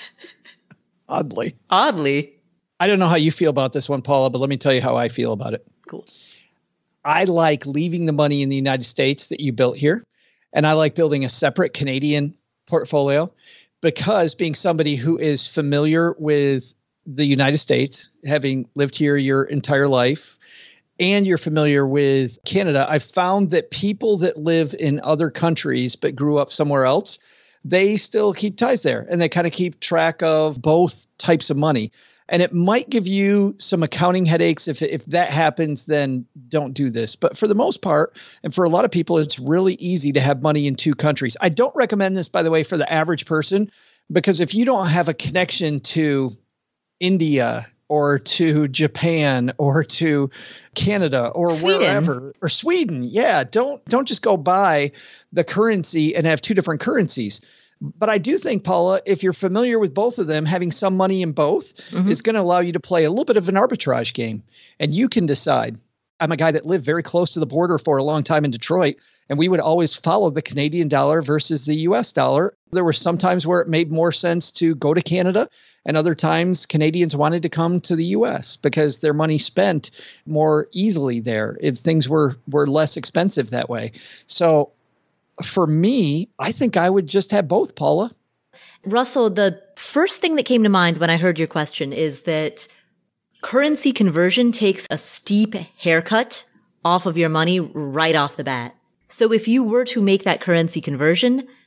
Oddly. Oddly. I don't know how you feel about this one, Paula, but let me tell you how I feel about it. Cool. I like leaving the money in the United States that you built here, and I like building a separate Canadian portfolio because being somebody who is familiar with the United States, having lived here your entire life, and you're familiar with Canada, I've found that people that live in other countries but grew up somewhere else, they still keep ties there and they kind of keep track of both types of money. And it might give you some accounting headaches. If if that happens, then don't do this. But for the most part, and for a lot of people, it's really easy to have money in two countries. I don't recommend this, by the way, for the average person, because if you don't have a connection to India or to Japan or to Canada or Sweden. wherever, or Sweden, yeah, don't don't just go buy the currency and have two different currencies. But I do think, Paula, if you're familiar with both of them, having some money in both mm-hmm. is going to allow you to play a little bit of an arbitrage game. And you can decide. I'm a guy that lived very close to the border for a long time in Detroit, and we would always follow the Canadian dollar versus the U S dollar. There were some times where it made more sense to go to Canada, and other times Canadians wanted to come to the U S because their money spent more easily there if things were, were less expensive that way. So for me, I think I would just have both, Paula. Russell, the first thing that came to mind when I heard your question is that currency conversion takes a steep haircut off of your money right off the bat. So if you were to make that currency conversion,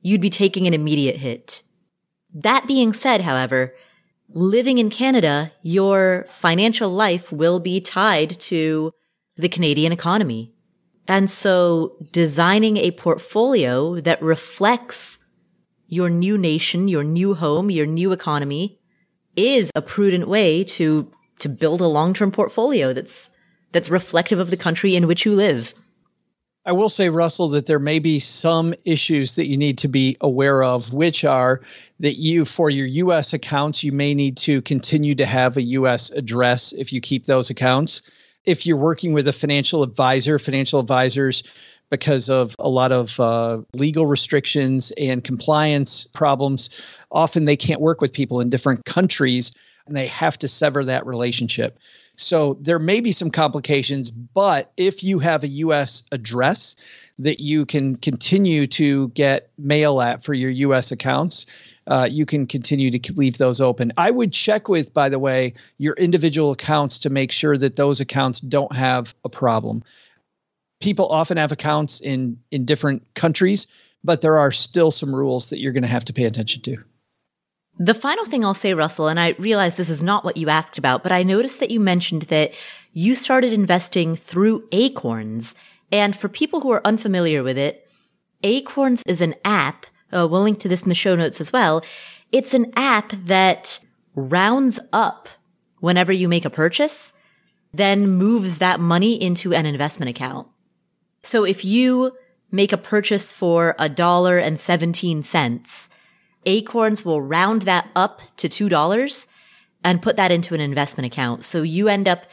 you'd be taking an immediate hit. That being said, however, living in Canada, your financial life will be tied to the Canadian economy. And so designing a portfolio that reflects your new nation, your new home, your new economy is a prudent way to to build a long-term portfolio that's that's reflective of the country in which you live. I will say, Russell, that there may be some issues that you need to be aware of, which are that you, for your U S accounts, you may need to continue to have a U S address if you keep those accounts. If you're working with a financial advisor, financial advisors, because of a lot of uh, legal restrictions and compliance problems, often they can't work with people in different countries and they have to sever that relationship. So there may be some complications, but if you have a U S address that you can continue to get mail at for your U S accounts, uh, you can continue to leave those open. I would check with, by the way, your individual accounts to make sure that those accounts don't have a problem. People often have accounts in, in different countries, but there are still some rules that you're going to have to pay attention to. The final thing I'll say, Russell, and I realize this is not what you asked about, but I noticed that you mentioned that you started investing through Acorns. And for people who are unfamiliar with it, Acorns is an app. Uh, we'll link to this in the show notes as well. It's an app that rounds up whenever you make a purchase, then moves that money into an investment account. So if you make a purchase for a dollar and seventeen cents, Acorns will round that up to two dollars and put that into an investment account. So you end up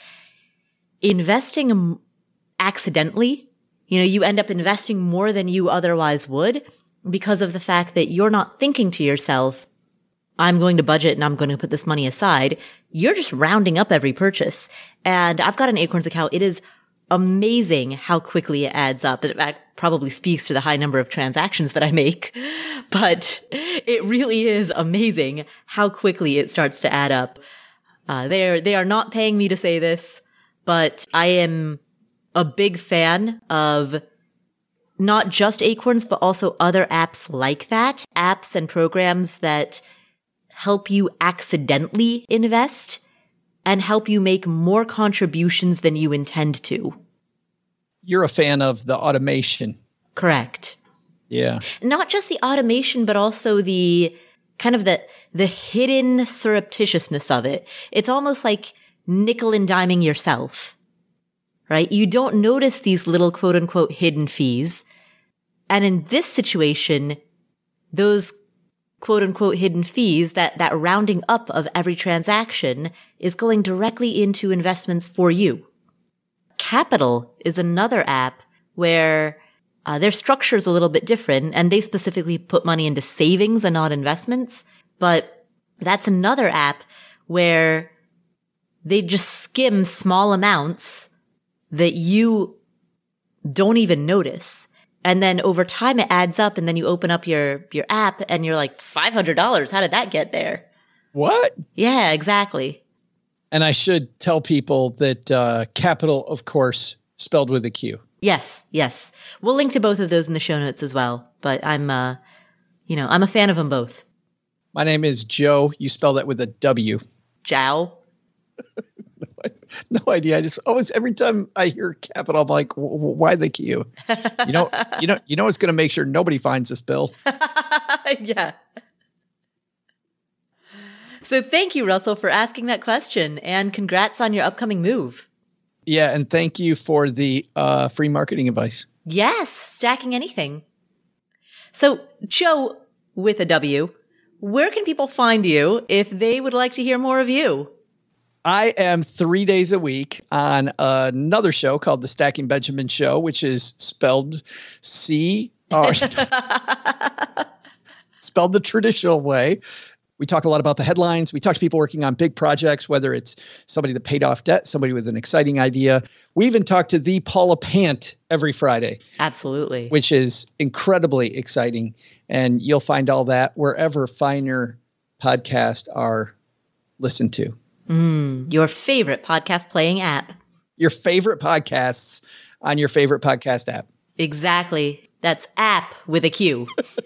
investing accidentally. You know, you end up investing more than you otherwise would because of the fact that you're not thinking to yourself, I'm going to budget and I'm going to put this money aside. You're just rounding up every purchase. And I've got an Acorns account. It is amazing how quickly it adds up. That probably speaks to the high number of transactions that I make, but it really is amazing how quickly it starts to add up. Uh, they're, they are not paying me to say this, but I am a big fan of not just Acorns, but also other apps like that, apps and programs that help you accidentally invest and help you make more contributions than you intend to. You're a fan of the automation. Correct. Yeah. Not just the automation, but also the kind of the, the hidden surreptitiousness of it. It's almost like nickel and diming yourself, right? You don't notice these little quote unquote hidden fees. And in this situation, those quote unquote hidden fees, that, that rounding up of every transaction is going directly into investments for you. Capital is another app where uh, their structure is a little bit different and they specifically put money into savings and not investments. But that's another app where they just skim small amounts that you don't even notice. And then over time it adds up and then you open up your, your app and you're like, five hundred dollars. How did that get there? What? Yeah, exactly. And I should tell people that uh, capital, of course, spelled with a Q. Yes, yes. We'll link to both of those in the show notes as well. But I'm, uh, you know, I'm a fan of them both. My name is Joe. You spell that with a W. Jow. No idea. I just always, every time I hear capital, I'm like, why the Q? You know, you know, you know, it's going to make sure nobody finds this bill. Yeah. So thank you, Russell, for asking that question, and congrats on your upcoming move. Yeah, and thank you for the uh, free marketing advice. Yes, stacking anything. So, Joe, with a W, where can people find you if they would like to hear more of you? I am three days a week on another show called The Stacking Benjamin Show, which is spelled C, or spelled the traditional way. We talk a lot about the headlines. We talk to people working on big projects, whether it's somebody that paid off debt, somebody with an exciting idea. We even talk to the Paula Pant every Friday. Absolutely. Which is incredibly exciting. And you'll find all that wherever finer podcasts are listened to. Mm, your favorite podcast playing app. Your favorite podcasts on your favorite podcast app. Exactly. That's app with a Q.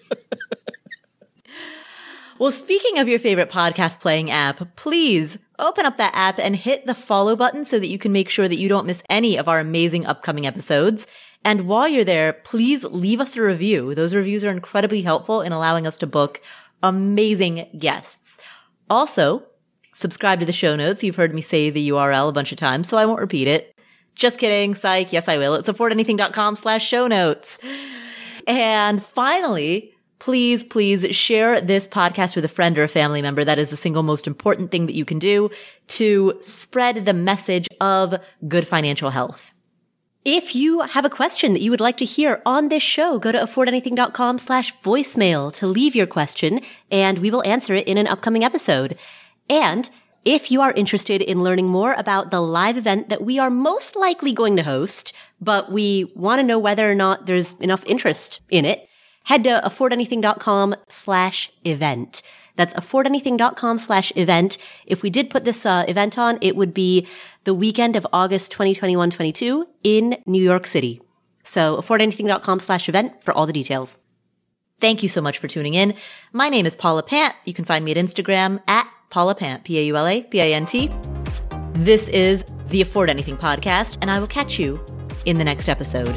Well, speaking of your favorite podcast playing app, please open up that app and hit the follow button so that you can make sure that you don't miss any of our amazing upcoming episodes. And while you're there, please leave us a review. Those reviews are incredibly helpful in allowing us to book amazing guests. Also, subscribe to the show notes. You've heard me say the U R L a bunch of times, so I won't repeat it. Just kidding. Psych. Yes, I will. It's affordanything.com slash show notes. And finally, please, please share this podcast with a friend or a family member. That is the single most important thing that you can do to spread the message of good financial health. If you have a question that you would like to hear on this show, go to affordanything.com slash voicemail to leave your question, and we will answer it in an upcoming episode. And if you are interested in learning more about the live event that we are most likely going to host, but we want to know whether or not there's enough interest in it, head to affordanything.com slash event. That's affordanything.com slash event. If we did put this uh, event on, it would be the weekend of August twenty twenty-one twenty-two in New York City. So affordanything.com slash event for all the details. Thank you so much for tuning in. My name is Paula Pant. You can find me at Instagram at Paula Pant, P A U L A P A N T. This is the Afford Anything podcast, and I will catch you in the next episode.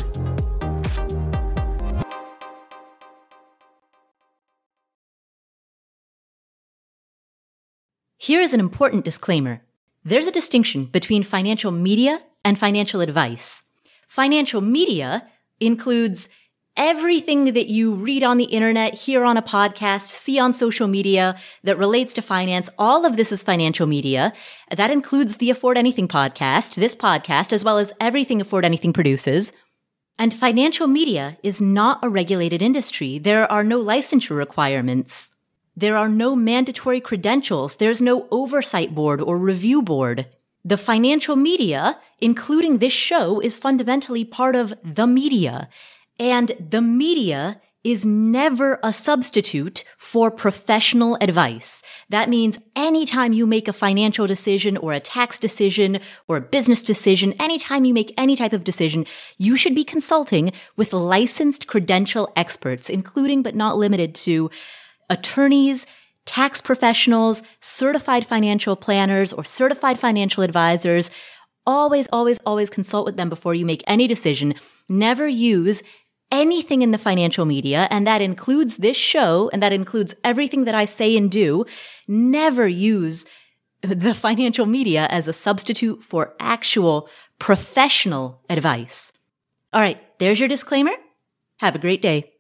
Here is an important disclaimer. There's a distinction between financial media and financial advice. Financial media includes everything that you read on the internet, hear on a podcast, see on social media that relates to finance. All of this is financial media. That includes the Afford Anything podcast, this podcast, as well as everything Afford Anything produces. And financial media is not a regulated industry. There are no licensure requirements. There are no mandatory credentials. There's no oversight board or review board. The financial media, including this show, is fundamentally part of the media. And the media is never a substitute for professional advice. That means anytime you make a financial decision or a tax decision or a business decision, anytime you make any type of decision, you should be consulting with licensed credential experts, including but not limited to attorneys, tax professionals, certified financial planners, or certified financial advisors. Always, always, always consult with them before you make any decision. Never use anything in the financial media, and that includes this show, and that includes everything that I say and do. Never use the financial media as a substitute for actual professional advice. All right, there's your disclaimer. Have a great day.